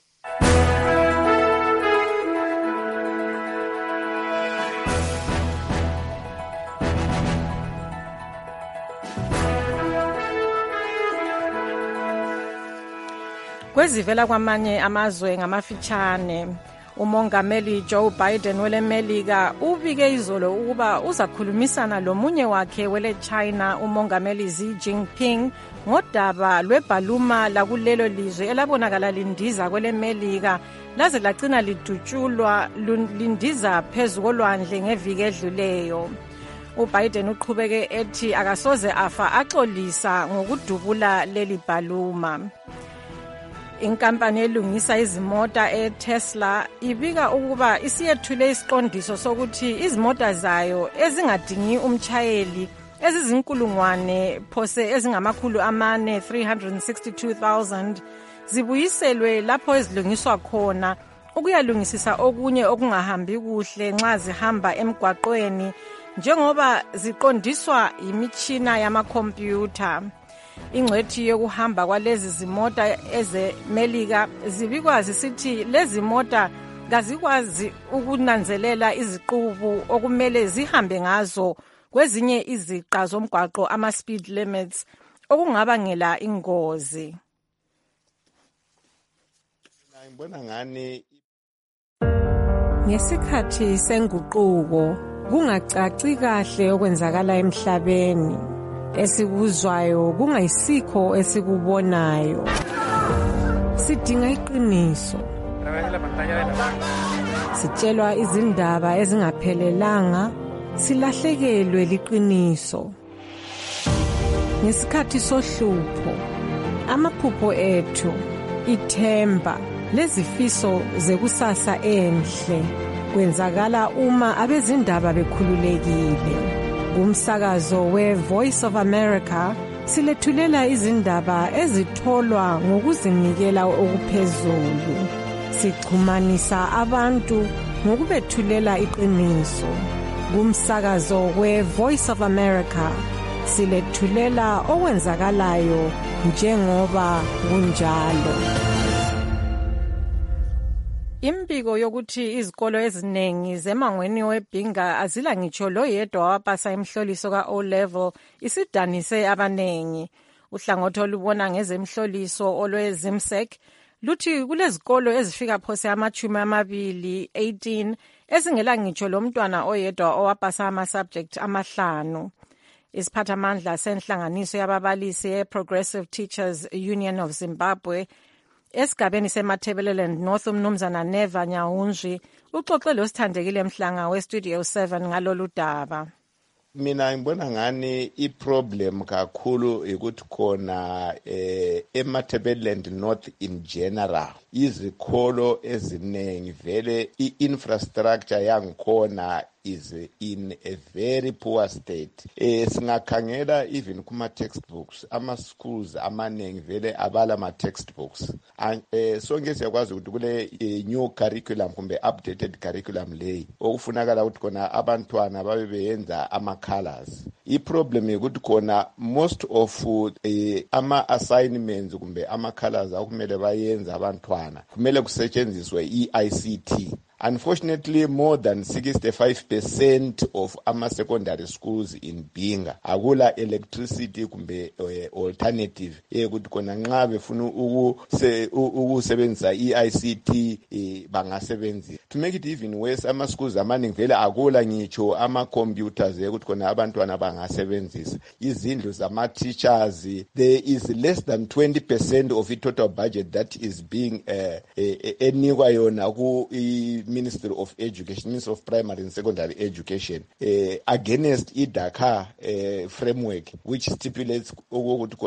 Kwezivela kwamanye amazwe ngamafitshane, umongameli Joe Biden welemelika ubike izolo ukuba uzakhulumisana lomunye wakhe wele China umongameli Xi Jinping ngodaba lwebhaluma lakulelo lizwe elabonakala lindiza kwelemelika laze lagcina lidutshulwa lindiza phezu kolwandle ngeviki edluleyo. uBiden uqhubeke ethi akasoze afa axolisa ngokudubula leli bhaluma. Inkampani elungisa izimota eTesla ibika ukuba isiyethule isiqondiso sokuthi izimota zayo ezingadingi umtshayeli ezizinkulungwane phose ezingamakhulu amane 362,000 zibuyiselwe lapho ezilungiswa khona ukuyalungisisa okunye okungahambi kuhle nxa zihamba emgwaqweni njengoba ziqondiswa imitshina yamakhompyutha. Ingcwethi yokuhamba kwalezi zimota ezemelika zibikwa zisithi lezi mota kazikwazi ukunanzelela iziqubu okumele zihambe ngazo kwezinye iziqa zomgwaqo ama-speed limits okungabangela ingozi. Ngesikhathi senguquko kungacaci kahle okwenzakala emhlabeni, esikuzwayo kungayisikho esikubonayo. Sidinga iqiniso. Sitshelwa izindaba ezingaphelelanga, silahlekelwe liqiniso. Ngesikhathi sohlupho, amaphupho ethu, ithemba, lezifiso zekusasa enhle kwenzakala uma abezindaba bekhululekile. Kumsakazo we-Voice of America silethulela izindaba ezitholwa ngokuzinikela okuphezulu. Sixhumanisa abantu ngokubethulela iqiniso. Kumsakazo we-Voice of America silethulela okwenzakalayo njengoba kunjalo. Imbiko yokuthi izikolo eziningi zemangweni weBhinga azila ngitsho lo yedwa wapasa imhloliso ka-O-level isidanise abanengi. Uhlangothi olubona ngezemhloliso olwe-ZIMSEC luthi kulezikolo ezifika phose ama-20 18 ezingela ngitsho lo mntwana oyedwa owapasa ama-subject 5. Isiphathamandla senhlanganiso yababalisi ye-Progressive Teachers Union of Zimbabwe esigabeni seMatabeleland North umnumzana Neva Nyahunzwi uxoxe lo Sithandekile Mhlanga we-Studio 7 ngalolu daba. Mina ngibona ngani i-problem kakhulu ukuthi khona eMatabeleland North in general izikolo eziningi vele i-infrastructure yangikhona is in a very poor state. Singakhangela even kuma textbooks, ama schools amaningi vele abala ma textbooks. Sonke siyakwazi ukuthi kule new curriculum kumbe updated curriculum leyi okufunakala ukuthi khona abantwana babe beyenza ama colors. I-problem ukuthi khona most of ama assignments kumbe ama colors akumele bayenza abantwana kumele kusetshenziswe i-ICT. Unfortunately, more than 65% of our secondary schools in Bhinga akula electricity kumbe alternative ukuthi kona nxa befuna ukusebenzisa i-ICT bangasebenzisa. To make it even worse, ama schools amaningi vele akula ngitsho ama computers ukuthi kona abantwana bangasebenzisa. Izindlu zama teachers, there is less than 20% of the total budget that is being enikwa yona ku Ministry of Education, Ministry of Primary and Secondary Education, against iDhaka framework, which stipulates about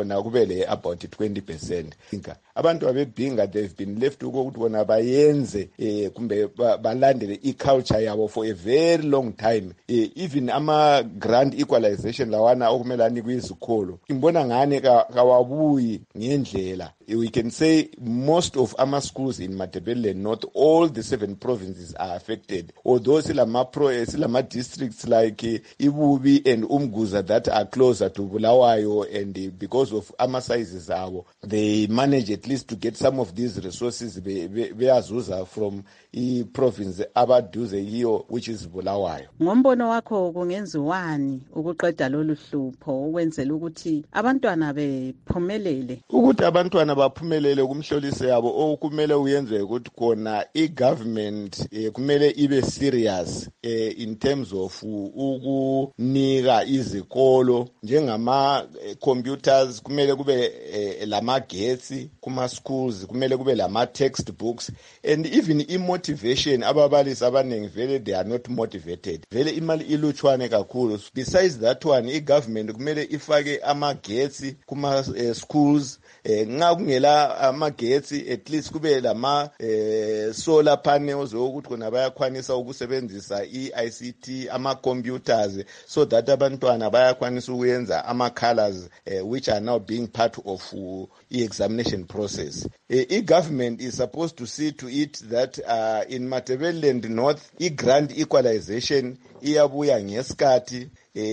20%. Abantu abeBhinga, they've been left to go to bayenze kumbe balandele i-culture yabo for a very long time. Even ama grand equalization lawana okumelani kwizikolo imbona ngane kawabuyi ngendlela. We can say most of our schools in Matabeleland, not all the 7 provinces are affected. Although silama districts like Ibubi and Umguza that are closer to Bulawayo, and because of our sizes, they manage at least to get some of these resources beyazuza from I province abaduze hiyo, which is Bulawayo. Ngombono wakho kungenziwani ukuqeda lolu hlupho ukwenzela ukuthi abantwana bephumelele? Ukuthi abantwana baphumelele kumhloliso yabo okumele uyenze ukuthi khona i-government kumele ibe serious in terms of ukunika izikolo njengama computers, kumele kube lamagetsi kuma schools, kumele kube lama textbooks, and even motivation ababalisi abaningi vele they are not motivated. Vele imali ilutshwane kakhulu. Besides that one, i-government kumele ifake amagetsi kuma schools. Nxa kungela amagetsi at least kube lama solar panels ukuthi khona bayakwanisa ukusebenzisa i-ICT, ama computers, so that abantwana bayakwanisa ukuyenza ama colors which are now being part of i-examination process. I-government is supposed to see to it that in Matabeleland North i-grand equalization iyabuya ngesikhathi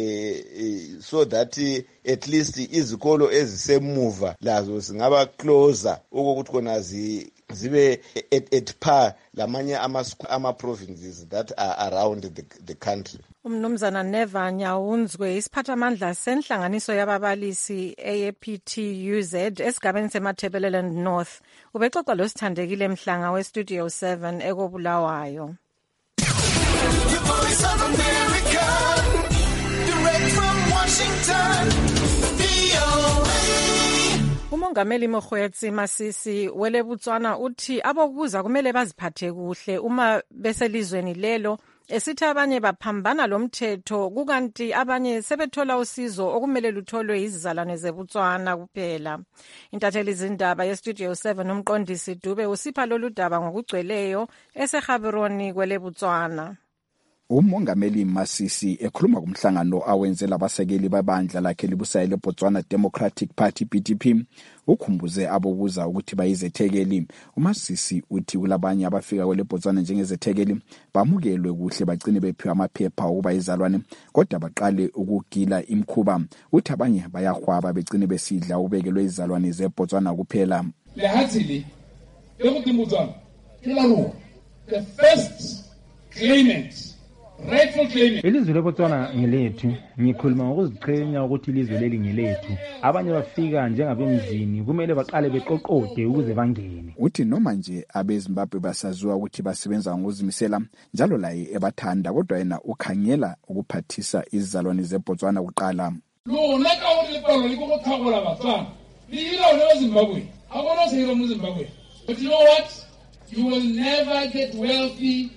so that at least izikolo ezisemuva lazo singaba closer ukuthi kona zibe at par lamanye ama provinces that are around the country. Umnumzana Neva Nyahunzwi, isiphathamandla senhlanganiso yababalisi APTUZ esigabeni seMatabeleland North, ubexoxa lo Sithandekile Mhlanga we-Studio 7 ekobulawayo. Voice of America, direct from Washington, VOA. Umongameli Mokgweetsi Masisi wele Botswana uthi abokuza kumele baziphathe kuhle uma beselizweni lelo, esithi abanye baphambana lomthetho kukanti abanye sebethola usizo okumele lutholwe izizalwane zeBotswana kuphela. Intatheli zindaba yeStudio 7 umqondisi Dube usipha lolu daba ngokugcweleyo eseGaborone kwele Botswana. Umongameli Masisi ekhuluma kumhlangano awenzela abasekeli babandla lakhe libusayo leBotswana Democratic Party BDP ukhumbuze abokuza ukuthi bayizethekeli. uMasisi uthi kulabanye abafika kwele Botswana njengezethekeli bamukelwe kuhle bagcine bephiwa amaphepha okuba izalwane kodwa baqale ukugila imkhuba. Uthi abanye bayahwaba begcine besidla ubekelwe izalwane zeBotswana kuphela. Lehathili yokutimbutswana kilalo the first claimant. Ilizwe leBotswana ngelethu, ngikhuluma ngokuziqhenya ukuthi ilizwe leli ngelethu. Abanye bafika njengabemzini kumele baqale beqoqode ukuze bangene. Uthi noma nje abeZimbabwe basaziwa ukuthi basebenza ngokuzimisela njalo laye ebathanda kodwa yena ukhangela ukuphathisa izizalwane zeBotswana kuqala. Lona ka uri lepalo likokuthagola Batswana. Lilo leZimbabwe. Abona seyiro muZimbabwe. But you know what? You will never get wealthy.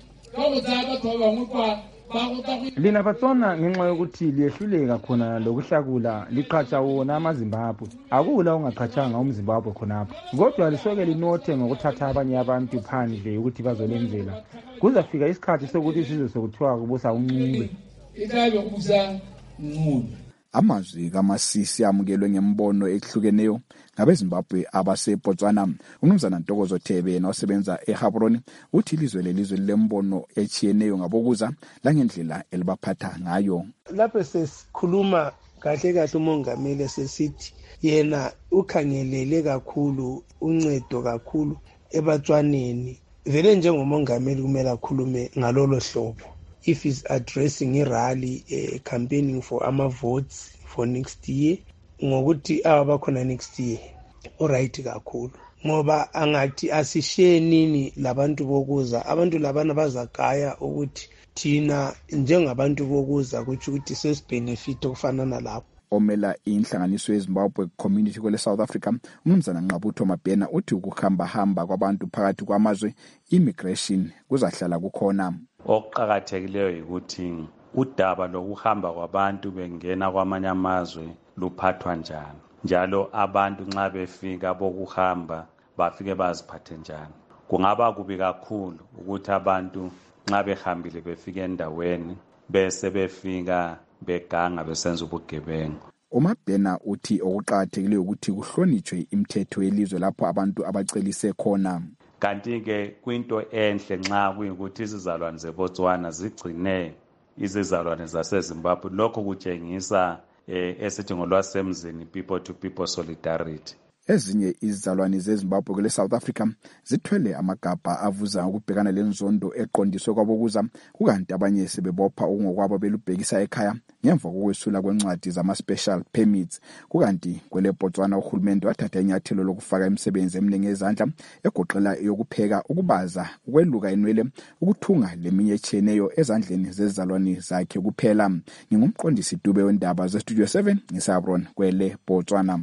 Lina Batswana ngenxa yokuthi liyehluleka khona lokuhlakula liqhatsha wona amaZimbabwe. Akula ongaqhatshanga umZimbabwe khonapho. Kodwa lisoke linothe ngokuthatha abanye abantu phandle ukuthi bazolenzela. Kuzafika isikhathi sokuthi sizwe sokuthiwa kubusa uNcube. Itabe kubusa uNcube. Amazwi kaMasisi amukelwe ngembono ehlukeneyo ngabeZimbabwe abaseBotswana. uMnumzana Ntokozo Thebe osebenza eGaborone uthi ilizwe lelizwe lembono echiyeneyo ngabokuza langendlela elibaphatha ngayo. Lapho sesikhuluma kahle umongameli sesithi yena ukhangelele kakhulu uncedo kakhulu eBatswaneni. Vele njengomongameli kumele akhulume ngalolo hlobo. If he's addressing a rally, campaigning for votes for next year, ngokuthi abakhona next year, alright kakhulu. Ngoba angathi asishare nini labantu bokuza, abantu labana bazagaya ukuthi thina njengabantu bokuza kuthi ukuthi sesibenefit okufanana lapho. Omela inhlanganiso yeZimbabwe community kwele South Africa, uMnumzana Nqabutho Mabhena uthi ukuhamba kwabantu phakathi kwamazwe immigration kuzahlala kukhona. Okuqakathekileyo ukuthi udaba lokuhamba kwabantu bengena kwamanye amazwe luphathwa njani, njalo abantu nxa befika bokuhamba bafike baziphathe njani. Kungaba kubi kakhulu ukuthi abantu nxa behambile befike endaweni bese befika beganga besenza ubugebengu. uMabhena uthi okuqakathekileyo ukuthi kuhlonitshwe imithetho yelizwe lapho abantu abacelise khona. Kanti-ke kwinto enhle nxa kuyikuthi izizalwane zeBotswana zigcine izizalwane zaseZimbabwe. Lokho kutshengisa esithi ngolwasemzini people to people solidarity. Ezinye izizalwane zeZimbabwe kwele South Africa zithwele amagabha avuza ukubhekana lenzondo eqondiswe kwabokuza kukanti abanye sebebopha okungokwabo belubhekisa ekhaya ngemva kokwesula kwencwadi zama-special permits. Kukanti kwele Botswana uhulumende wathatha inyathelo lokufaka imisebenzi eminingi yezandla egoqela yokupheka, ukubaza, ukweluka inwele, ukuthunga leminye etshiyeneyo ezandleni zezizalwane zakhe kuphela. Ngingumqondisi Dube wendaba zeStudio 7 ngisaBron kwele Botswana.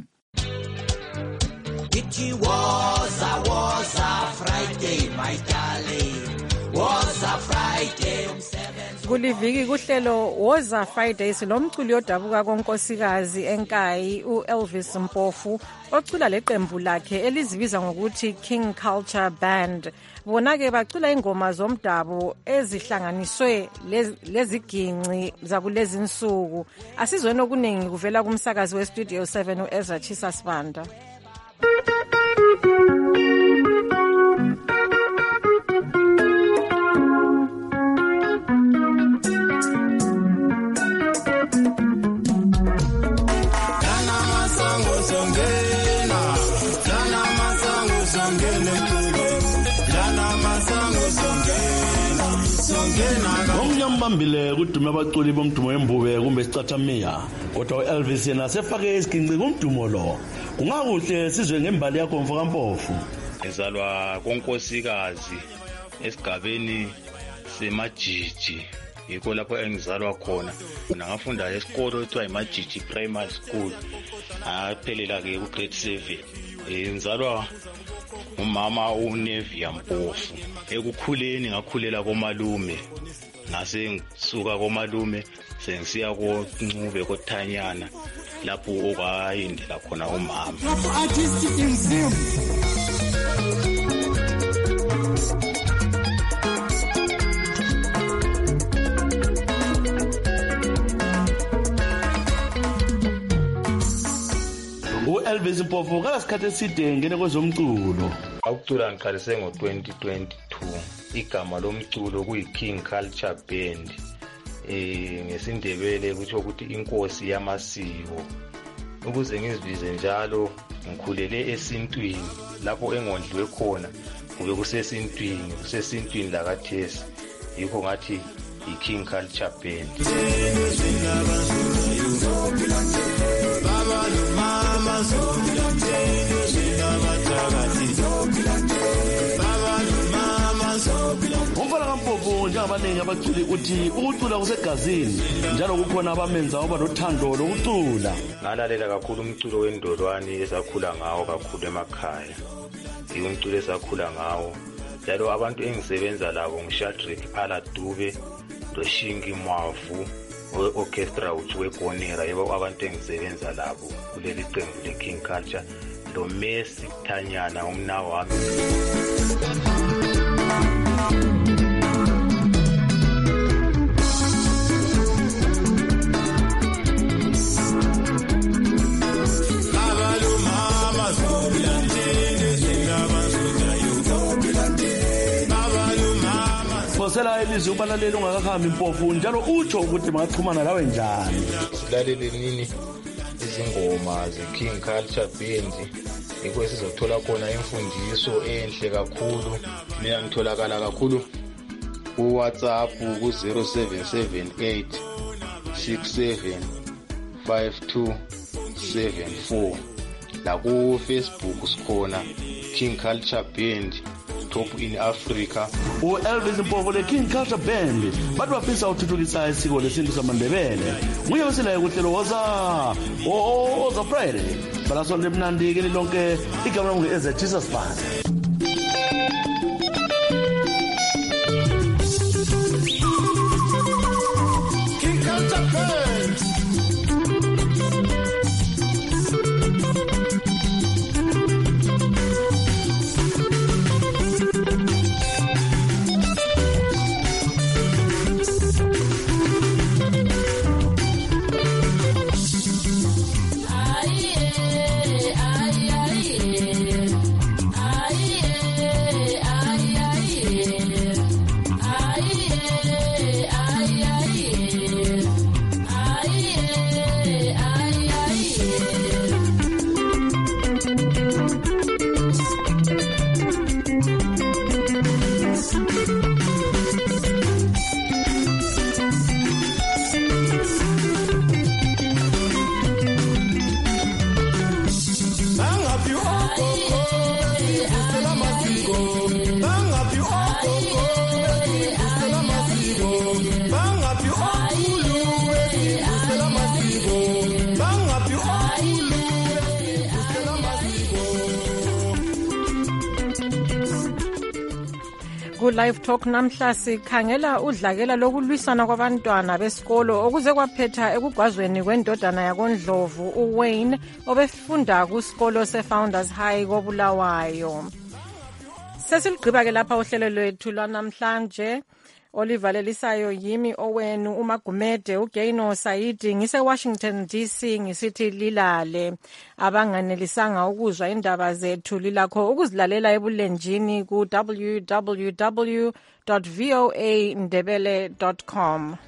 It was a Friday, my darling. Was a Friday. Kuliviki kuhlelo Woza Fridays lomculi odabuka konkosikazi enkayi uElvis Mpofu ocula leqembu lakhe elizibiza ngokuthi King Culture Band. Bona ke bacula ingoma zomdabu ezihlanganiswe leziginci zakulezi insuku. Asizweni okuningi kuvela kumsakazi weStudio 7 uEzra Chisa Sibanda. Ngiyambambile kudume abaculi bomdumo wembube kumbe sicathamia kodwa uElvis yena sefake isiginci kumdumo lo. Kungakuhle sizwe ngembali yakho mfokampofu. Ngizalwa konkosikazi esigabeni semajiji yikho lapho engizalwa khona. Ngafunda esikolo ekuthiwa yiMajiji Primary School, aphelela-ke ku-grade 7. Ngizalwa umama uNevia Mpofu. Ekukhuleni ngakhulela komalume, ngasuka komalume sengisiya koNcube koThanyana lapho okwayindela khona umama. U-Elvis Mpofu kalasikhathi eside ngene kwezomculo. Ukucula ngiqalise ngo-2022. Igama lomculo kuyi-King Culture Band. NgesiNdebele kusho ukuthi inkosi yamasiko. Ukuze ngizibize njalo ngikhulele esintwini lapho engondliwe khona kube kusesintwini lakathesi. Yikho ngathi i-King Culture Band. Umfana kaMpofu njengabaningi abaculi uthi ukucula kusegazini, njalo kukhona abamenza oba nothando lokucula. Ngalalela kakhulu umculo wendolwani esakhula ngawo kakhulu emakhaya. Umculo esakhula ngawo. Njalo abantu engisebenza labo nguShadrack Aladube, Doshingi Mwavu, we-orchestra weGonera, yibo abantu engisebenza labo kuleli qembu le-King Culture. Lo Messi Thanyana umnawami. Phosela ilizwi ubalaleli ungakahambi Mpofu, njalo utsho ukuthi bangaxhumana lawe njani. Silalele nini izingoma ze-King Culture Band, yikho sizothola khona imfundiso enhle kakhulu. Mina ngitholakala kakhulu ku-WhatsApp ku-0778 67 5274. La ku-Facebook sikhona King Culture Band Top in Africa. U-Elvis Mpofu le-King Culture Band bathi bafisa uthuthukisa isiko lesintu samaNdebele. Nguye wesilayo kuhlelo Woza Friday. Balasonto emnandi kini lonke, igama lami ngu-Eze Jesus Band. King Culture Band. Live Talk namhla sikhangela udlakela lokulwisana kwabantwana besikolo okuze kwaphetha ekugwazweni kwendodana yakoNdlovu uWayne obefunda kusikolo seFounders High koBulawayo. Sesiligqiba ke lapha uhlelo lwethu lwanamhlanje. Oliver Lelisayo yimi owenu uMagumede uGaino Saidi ngise Washington DC ngisithi lilale. Abanganelisanga ukuzwa indaba zethu lilakho ukuzilalela ebulenjini ku www.voandebele.com.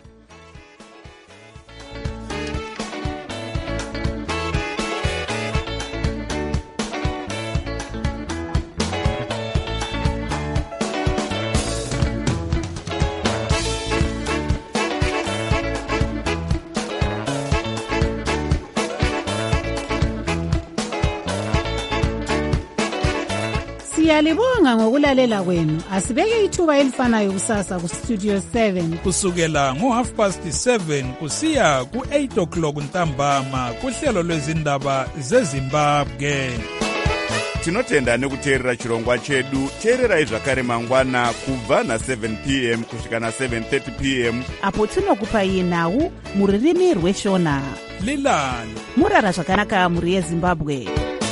Siyalibonga ngokulalela kwenu. Asibeke ithuba elifanayo kusasa ku Studio 7 kusukela ngo7:30 kusiya ku8 o'clock ntambama kuhlelo lwezindaba zeZimbabwe. Tinotenda nekuteerera chirongwa chedu. Teererai zvakare mangwana kubva na7 p.m. kusvika na7:30 p.m. apo tinokupai nhau muririmi rweshona. Lilani murara zvakanaka muri yeZimbabwe.